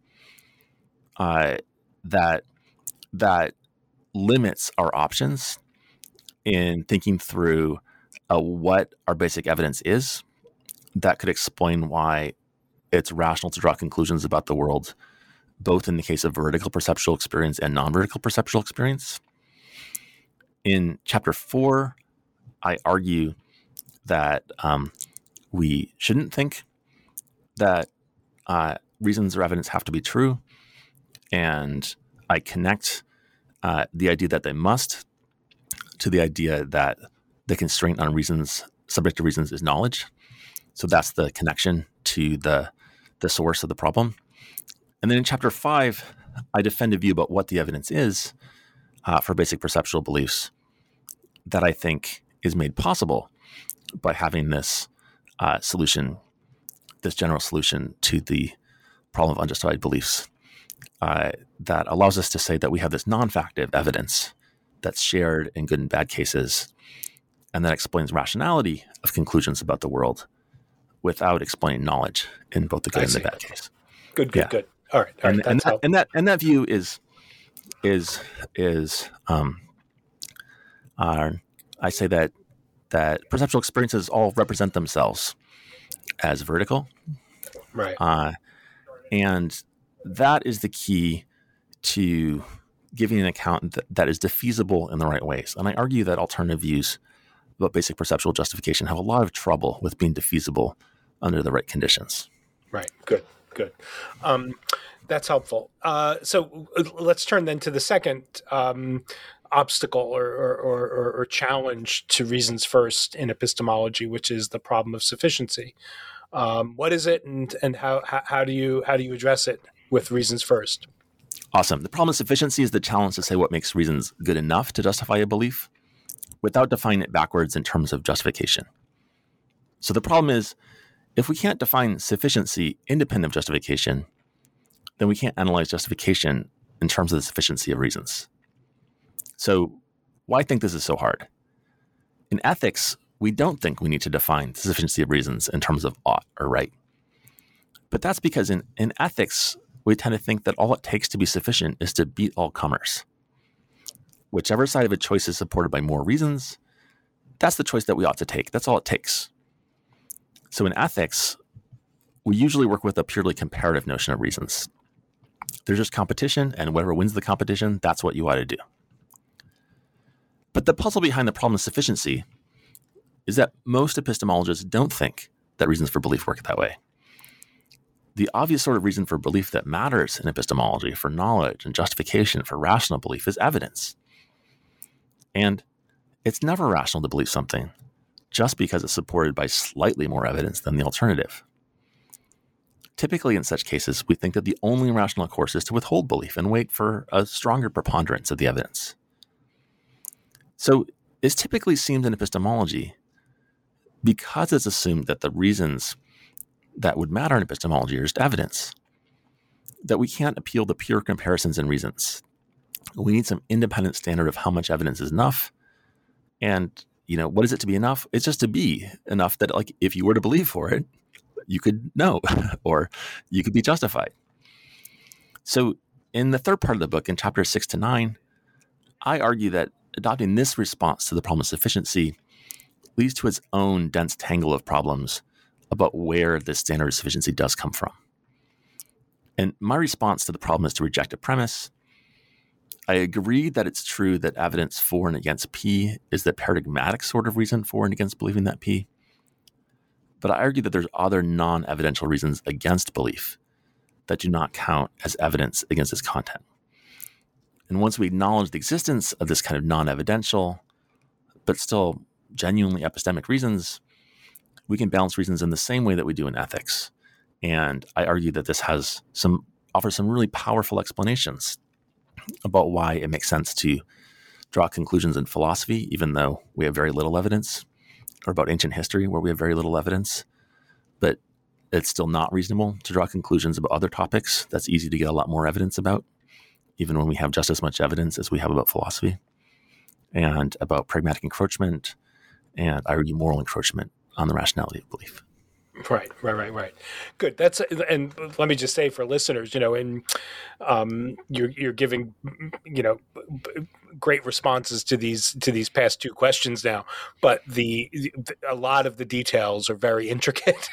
uh, that that limits our options in thinking through uh, what our basic evidence is. That could explain why it's rational to draw conclusions about the world, both in the case of veridical perceptual experience and non-veridical perceptual experience. In chapter four, I argue that um, we shouldn't think that uh, reasons or evidence have to be true, and I connect uh, the idea that they must to the idea that the constraint on reasons, subjective reasons, is knowledge. So that's the connection to the the source of the problem. And then in chapter five, I defend a view about what the evidence is uh, for basic perceptual beliefs that I think is made possible by having this uh, solution this general solution to the problem of unjustified beliefs uh, that allows us to say that we have this non-factive evidence that's shared in good and bad cases, and that explains rationality of conclusions about the world without explaining knowledge in both the good I and see. the bad case. Good, good, yeah. good. All right, all right. And, that's and, that, helpful. and that and that view is is is um, uh, I say that that perceptual experiences all represent themselves as vertical, right? Uh, and that is the key to giving an account that, that is defeasible in the right ways. And I argue that alternative views about basic perceptual justification have a lot of trouble with being defeasible under the right conditions. Right. Good. Good. Um, that's helpful. Uh, so let's turn then to the second um, obstacle or, or, or, or challenge to reasons first in epistemology, which is the problem of sufficiency. Um, what is it, and and how, how how do you how do you address it with reasons first? Awesome. The problem of sufficiency is the challenge to say what makes reasons good enough to justify a belief without defining it backwards in terms of justification. So the problem is, if we can't define sufficiency independent of justification, then we can't analyze justification in terms of the sufficiency of reasons. So why think this is so hard? In ethics, we don't think we need to define the sufficiency of reasons in terms of ought or right. But that's because in, in ethics, we tend to think that all it takes to be sufficient is to beat all comers. Whichever side of a choice is supported by more reasons, that's the choice that we ought to take. That's all it takes. So in ethics, we usually work with a purely comparative notion of reasons. There's just competition, and whoever wins the competition, that's what you ought to do. But the puzzle behind the problem of sufficiency is that most epistemologists don't think that reasons for belief work that way. The obvious sort of reason for belief that matters in epistemology for knowledge and justification for rational belief is evidence. And it's never rational to believe something just because it's supported by slightly more evidence than the alternative. Typically, in such cases, we think that the only rational course is to withhold belief and wait for a stronger preponderance of the evidence. So it's typically seemed in epistemology, because it's assumed that the reasons that would matter in epistemology are just evidence, that we can't appeal to pure comparisons and reasons. We need some independent standard of how much evidence is enough. And, you know, what is it to be enough? It's just to be enough that, like, if you were to believe for it, you could know, or you could be justified. So in the third part of the book, in chapters six to nine, I argue that adopting this response to the problem of sufficiency leads to its own dense tangle of problems about where this standard of sufficiency does come from. And my response to the problem is to reject a premise. I agree that it's true that evidence for and against P is the paradigmatic sort of reason for and against believing that P. But I argue that there's other non-evidential reasons against belief that do not count as evidence against its content. And once we acknowledge the existence of this kind of non-evidential, but still genuinely epistemic reasons, we can balance reasons in the same way that we do in ethics. And I argue that this has some offers some really powerful explanations about why it makes sense to draw conclusions in philosophy, even though we have very little evidence, or about ancient history, where we have very little evidence. But it's still not reasonable to draw conclusions about other topics that's easy to get a lot more evidence about, even when we have just as much evidence as we have about philosophy, and about pragmatic encroachment, and I argue moral encroachment on the rationality of belief. Right, right, right, right. Good. That's and let me just say for listeners, you know, in um, you're you're giving, you know, great responses to these to these past two questions now, but the, the a lot of the details are very intricate,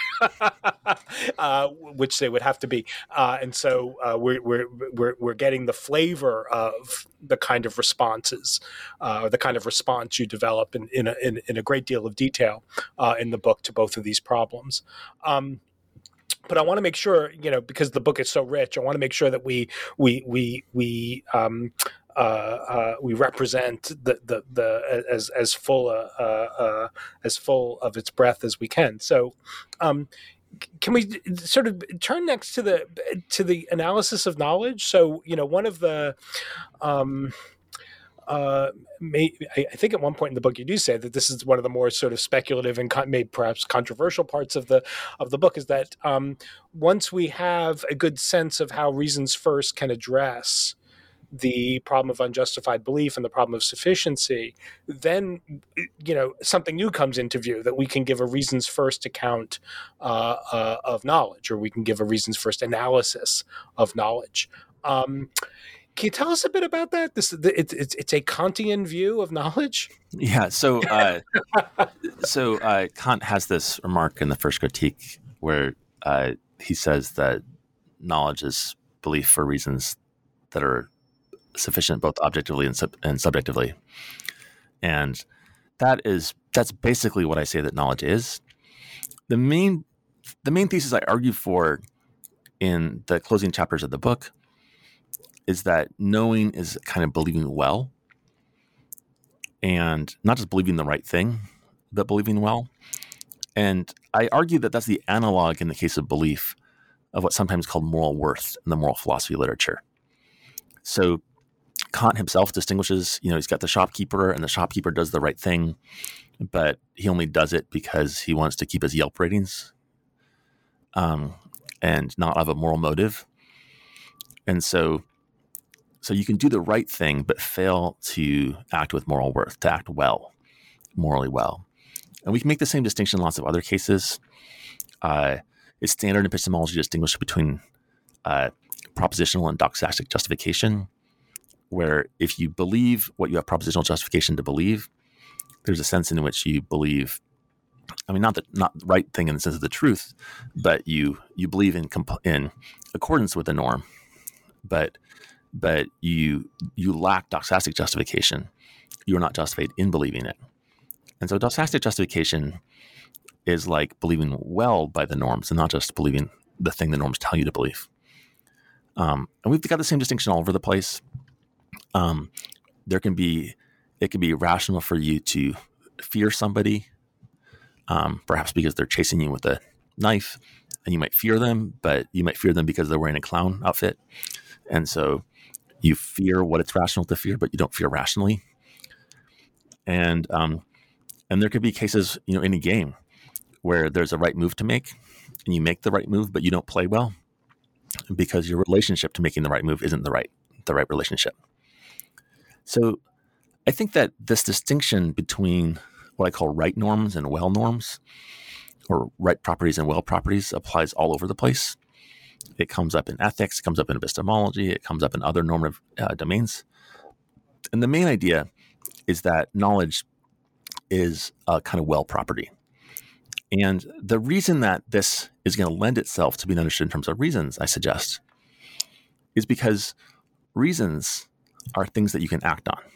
uh, which they would have to be, uh, and so uh, we're we're we're we're getting the flavor of the kind of responses, uh, or the kind of response you develop in in a, in, in a great deal of detail uh, in the book to both of these problems. Um, but I want to make sure, you know, because the book is so rich, I want to make sure that we we we we um, uh, uh, we represent the the, the as as full uh, uh, as full of its breadth as we can. So. Um, Can we sort of turn next to the to the analysis of knowledge? So, you know, one of the um, uh, may, I, I think at one point in the book you do say that this is one of the more sort of speculative and con- maybe perhaps controversial parts of the of the book, is that um, once we have a good sense of how reasons first can address the problem of unjustified belief and the problem of sufficiency, then, you know, something new comes into view, that we can give a reasons first account uh, uh, of knowledge, or we can give a reasons first analysis of knowledge. Um, can you tell us a bit about that? This it's it's, it's a Kantian view of knowledge. Yeah. So uh, so uh, Kant has this remark in the First Critique where uh, he says that knowledge is belief for reasons that are sufficient both objectively and, sub- and subjectively, and that is that's basically what I say that knowledge is. The main the main thesis I argue for in the closing chapters of the book is that knowing is kind of believing well, and not just believing the right thing, but believing well. And I argue that that's the analog in the case of belief of what's sometimes called moral worth in the moral philosophy literature. So Kant himself distinguishes, you know, he's got the shopkeeper, and the shopkeeper does the right thing, but he only does it because he wants to keep his Yelp ratings, um, and not have a moral motive. And so, so you can do the right thing, but fail to act with moral worth, to act well, morally well. And we can make the same distinction in lots of other cases. Uh, it's standard in epistemology to distinguish between uh, propositional and doxastic justification, where if you believe what you have propositional justification to believe, there's a sense in which you believe, I mean, not the not the right thing in the sense of the truth, but you you believe in comp- in accordance with the norm, but but you you lack doxastic justification. You are not justified in believing it. And so doxastic justification is like believing well by the norms and not just believing the thing the norms tell you to believe. Um, and we've got the same distinction all over the place. Um, there can be, it can be rational for you to fear somebody, um, perhaps because they're chasing you with a knife, and you might fear them, but you might fear them because they're wearing a clown outfit. And so you fear what it's rational to fear, but you don't fear rationally. And, um, and there could be cases, you know, in a game where there's a right move to make, and you make the right move, but you don't play well because your relationship to making the right move isn't the right, the right relationship. So I think that this distinction between what I call right norms and well norms, or right properties and well properties, applies all over the place. It comes up in ethics, it comes up in epistemology, it comes up in other normative uh, domains. And the main idea is that knowledge is a kind of well property. And the reason that this is going to lend itself to being understood in terms of reasons, I suggest, is because reasons are things that you can act on.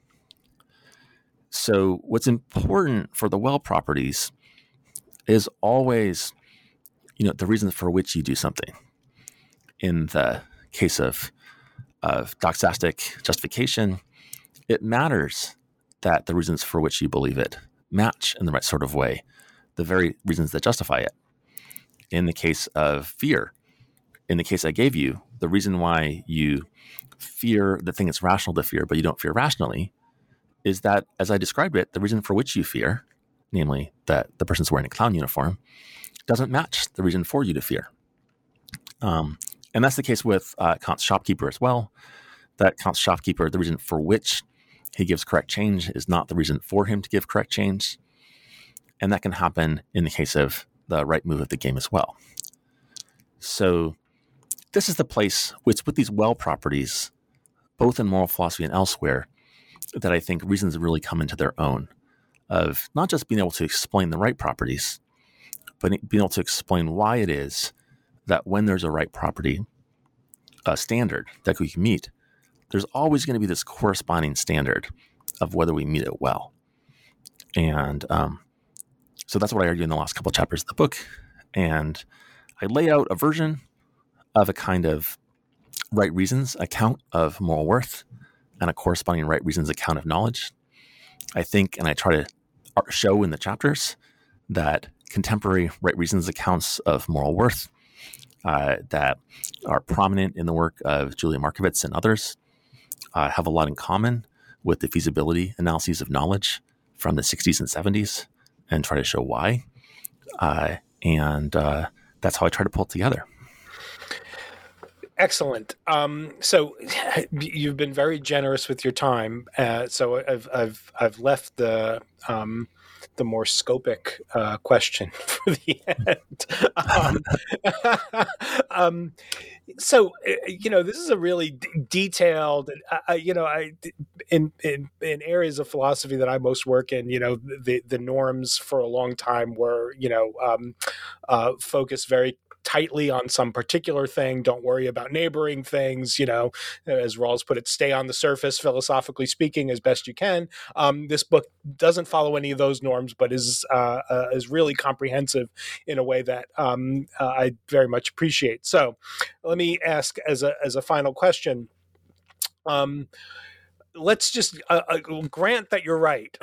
So what's important for the well properties is always, you know, the reasons for which you do something. In the case of, of doxastic justification, it matters that the reasons for which you believe it match in the right sort of way the very reasons that justify it. In the case of fear, in the case I gave you, the reason why you fear the thing that's rational to fear, but you don't fear rationally, is that, as I described it, the reason for which you fear, namely that the person's wearing a clown uniform, doesn't match the reason for you to fear. Um, and that's the case with uh, Kant's shopkeeper as well. That Kant's shopkeeper, the reason for which he gives correct change is not the reason for him to give correct change. And that can happen in the case of the right move of the game as well. So this is the place which, with these well properties, both in moral philosophy and elsewhere, that I think reasons really come into their own, of not just being able to explain the right properties, but being able to explain why it is that when there's a right property, a standard that we can meet, there's always going to be this corresponding standard of whether we meet it well. And um, so that's what I argue in the last couple of chapters of the book. And I lay out a version of a kind of right reasons account of moral worth and a corresponding right reasons account of knowledge. I think, and I try to show in the chapters, that contemporary right reasons accounts of moral worth uh, that are prominent in the work of Julia Markovits and others uh, have a lot in common with the feasibility analyses of knowledge from the sixties and seventies and try to show why. Uh, and uh, that's how I try to pull it together. Excellent. Um, so you've been very generous with your time. Uh, so I've I've I've left the um, the more scopic uh, question for the end. Um, um, so you know, this is a really d- detailed. Uh, you know, I in, in in areas of philosophy that I most work in. You know, the the norms for a long time were you know um, uh, focused very tightly on some particular thing. Don't worry about neighboring things. You know, as Rawls put it, stay on the surface, philosophically speaking, as best you can. Um, this book doesn't follow any of those norms, but is uh, uh, is really comprehensive in a way that um, uh, I very much appreciate. So, let me ask as a as a final question. Um, let's just uh, uh, grant that you're right.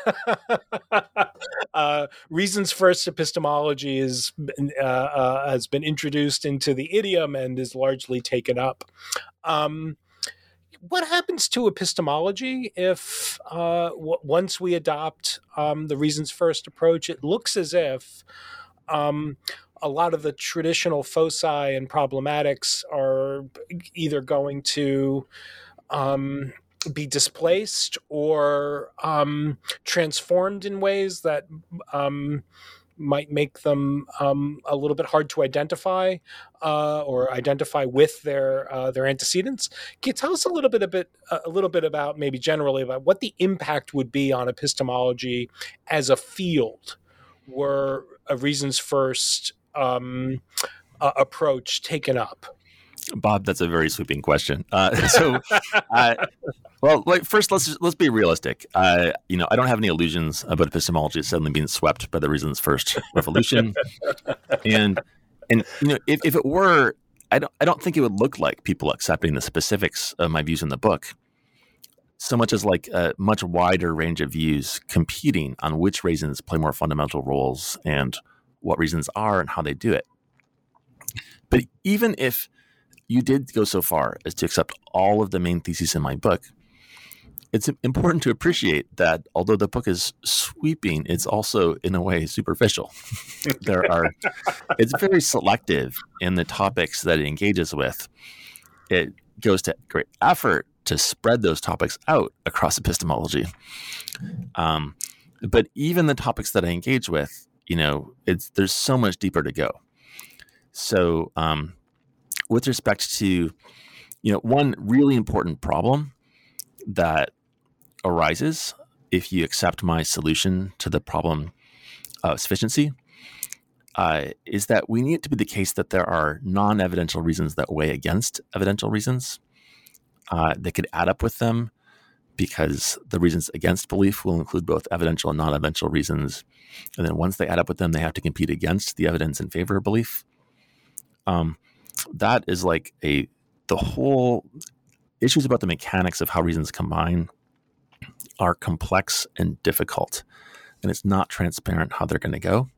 uh, reasons first epistemology is uh, uh, has been introduced into the idiom and is largely taken up. Um, what happens to epistemology if uh, w- once we adopt um, the reasons first approach? It looks as if um, a lot of the traditional foci and problematics are either going to um, be displaced or um, transformed in ways that um, might make them um, a little bit hard to identify uh, or identify with their uh, their antecedents. Can you tell us a little bit a bit a little bit about maybe generally about what the impact would be on epistemology as a field were a reasons first um, uh, approach taken up? Bob, that's a very sweeping question. Uh, so, uh, well, like, first let's let's be realistic. Uh, you know, I don't have any illusions about epistemology suddenly being swept by the reasons first revolution. and and you know, if, if it were, I don't I don't think it would look like people accepting the specifics of my views in the book, so much as like a much wider range of views competing on which reasons play more fundamental roles and what reasons are and how they do it. But even if you did go so far as to accept all of the main theses in my book, it's important to appreciate that although the book is sweeping, it's also in a way superficial. There are, it's very selective in the topics that it engages with. It goes to great effort to spread those topics out across epistemology. Um, but even the topics that I engage with, you know, it's there's so much deeper to go. So, um, with respect to, you know, one really important problem that arises if you accept my solution to the problem of sufficiency uh, is that we need it to be the case that there are non-evidential reasons that weigh against evidential reasons. Uh, they could add up with them because the reasons against belief will include both evidential and non-evidential reasons. And then once they add up with them, they have to compete against the evidence in favor of belief. Um, That is like a the whole issues about the mechanics of how reasons combine are complex and difficult, and it's not transparent how they're going to go.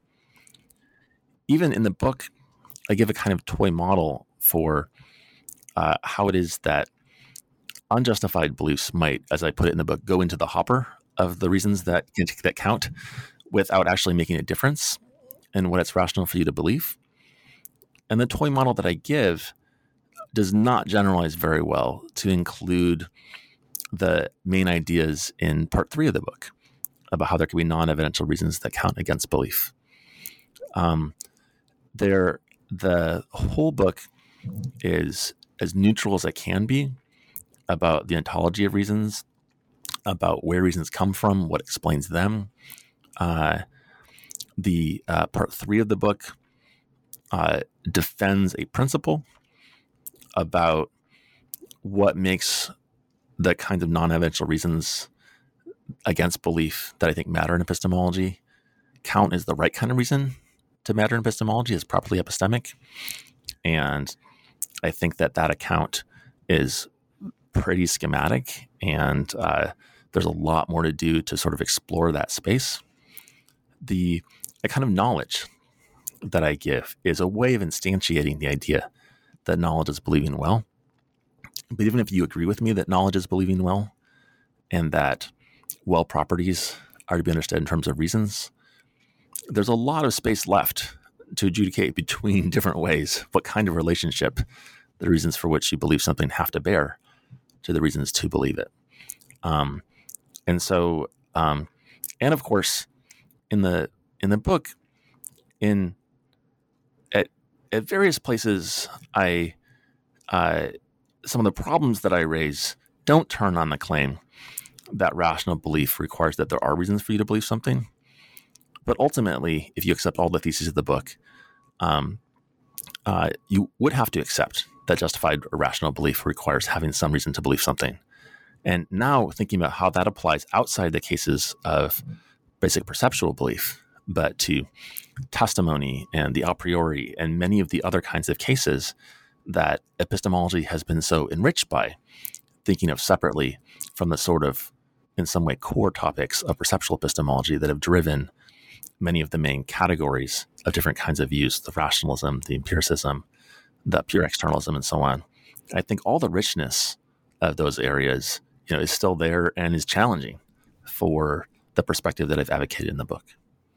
Even in the book, I give a kind of toy model for uh, how it is that unjustified beliefs might, as I put it in the book, go into the hopper of the reasons that that count without actually making a difference in what it's rational for you to believe. And the toy model that I give does not generalize very well to include the main ideas in part three of the book about how there can be non-evidential reasons that count against belief. Um, there, the whole book is as neutral as it can be about the ontology of reasons, about where reasons come from, what explains them. Uh, the uh, part three of the book Uh, defends a principle about what makes the kind of non-evidential reasons against belief that I think matter in epistemology count as the right kind of reason to matter in epistemology, is properly epistemic. And I think that that account is pretty schematic, and uh, there's a lot more to do to sort of explore that space. The a kind of knowledge that I give is a way of instantiating the idea that knowledge is believing well. But even if you agree with me that knowledge is believing well, and that well properties are to be understood in terms of reasons, there's a lot of space left to adjudicate between different ways what kind of relationship the reasons for which you believe something have to bear to the reasons to believe it. Um, and so, um, and of course, in the in the book, in at at various places, I uh, some of the problems that I raise don't turn on the claim that rational belief requires that there are reasons for you to believe something. But ultimately, if you accept all the theses of the book, um, uh, you would have to accept that justified or rational belief requires having some reason to believe something. And now thinking about how that applies outside the cases of basic perceptual belief, but to testimony and the a priori and many of the other kinds of cases that epistemology has been so enriched by, thinking of separately from the sort of, in some way, core topics of perceptual epistemology that have driven many of the main categories of different kinds of views, the rationalism, the empiricism, the pure externalism, and so on. I think all the richness of those areas, you know, is still there and is challenging for the perspective that I've advocated in the book.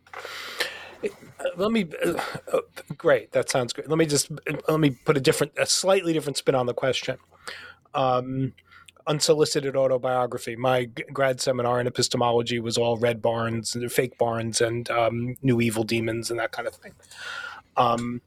Let me, uh, uh, great. That sounds great. Let me just, let me put a different, a slightly different spin on the question. Um, unsolicited autobiography. My g- grad seminar in epistemology was all Red Barnes and fake Barnes and um, New Evil Demons and that kind of thing. Um,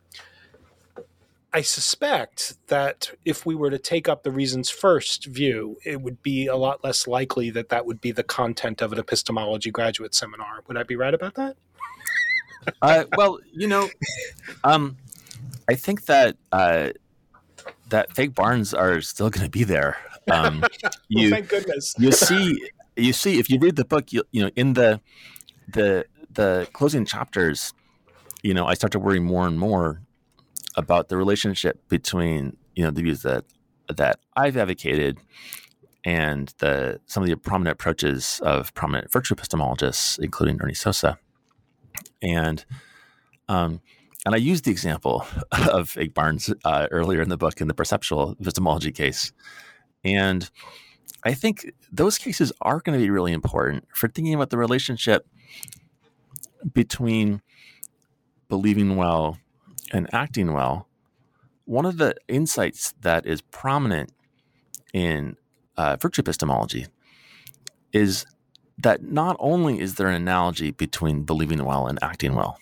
I suspect that if we were to take up the reasons first view, it would be a lot less likely that that would be the content of an epistemology graduate seminar. Would I be right about that? uh, well, you know, um, I think that uh, that fake Barnes are still going to be there. Um, you, well, thank goodness. you see, you see, if you read the book, you, you know, in the the the closing chapters, you know, I start to worry more and more about the relationship between, you know, the views that that I've advocated and the some of the prominent approaches of prominent virtue epistemologists, including Ernie Sosa. And um, and I used the example of fake Barnes uh, earlier in the book in the perceptual epistemology case. And I think those cases are going to be really important for thinking about the relationship between believing well and acting well. One of the insights that is prominent in uh, virtue epistemology is that not only is there an analogy between believing well and acting well,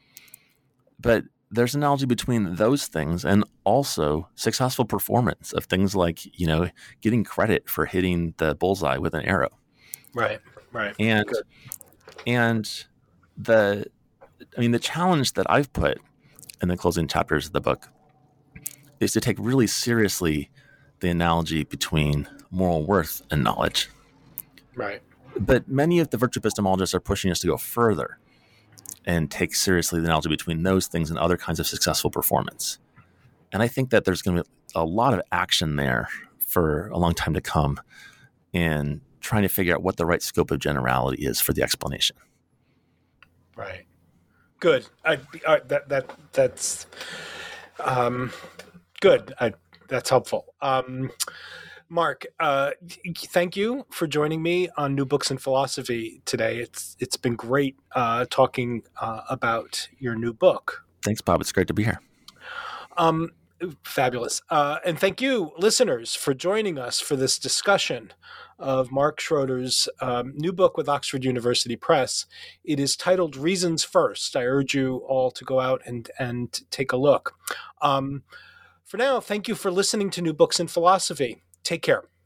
but there's an analogy between those things and also successful performance of things like, you know, getting credit for hitting the bullseye with an arrow. Right, right. And, Good. and the, I mean, the challenge that I've put in the closing chapters of the book is to take really seriously the analogy between moral worth and knowledge. Right. But many of the virtue epistemologists are pushing us to go further and take seriously the analogy between those things and other kinds of successful performance. And I think that there's going to be a lot of action there for a long time to come in trying to figure out what the right scope of generality is for the explanation. Right. Good. I, I that that that's um, good. I, that's helpful. Um, Mark, uh, thank you for joining me on New Books in Philosophy today. It's it's been great uh, talking uh, about your new book. Thanks, Bob. It's great to be here. Um, fabulous. Uh, and thank you, listeners, for joining us for this discussion of Mark Schroeder's um, new book with Oxford University Press. It is titled Reasons First. I urge you all to go out and, and take a look. Um, for now, thank you for listening to New Books in Philosophy. Take care.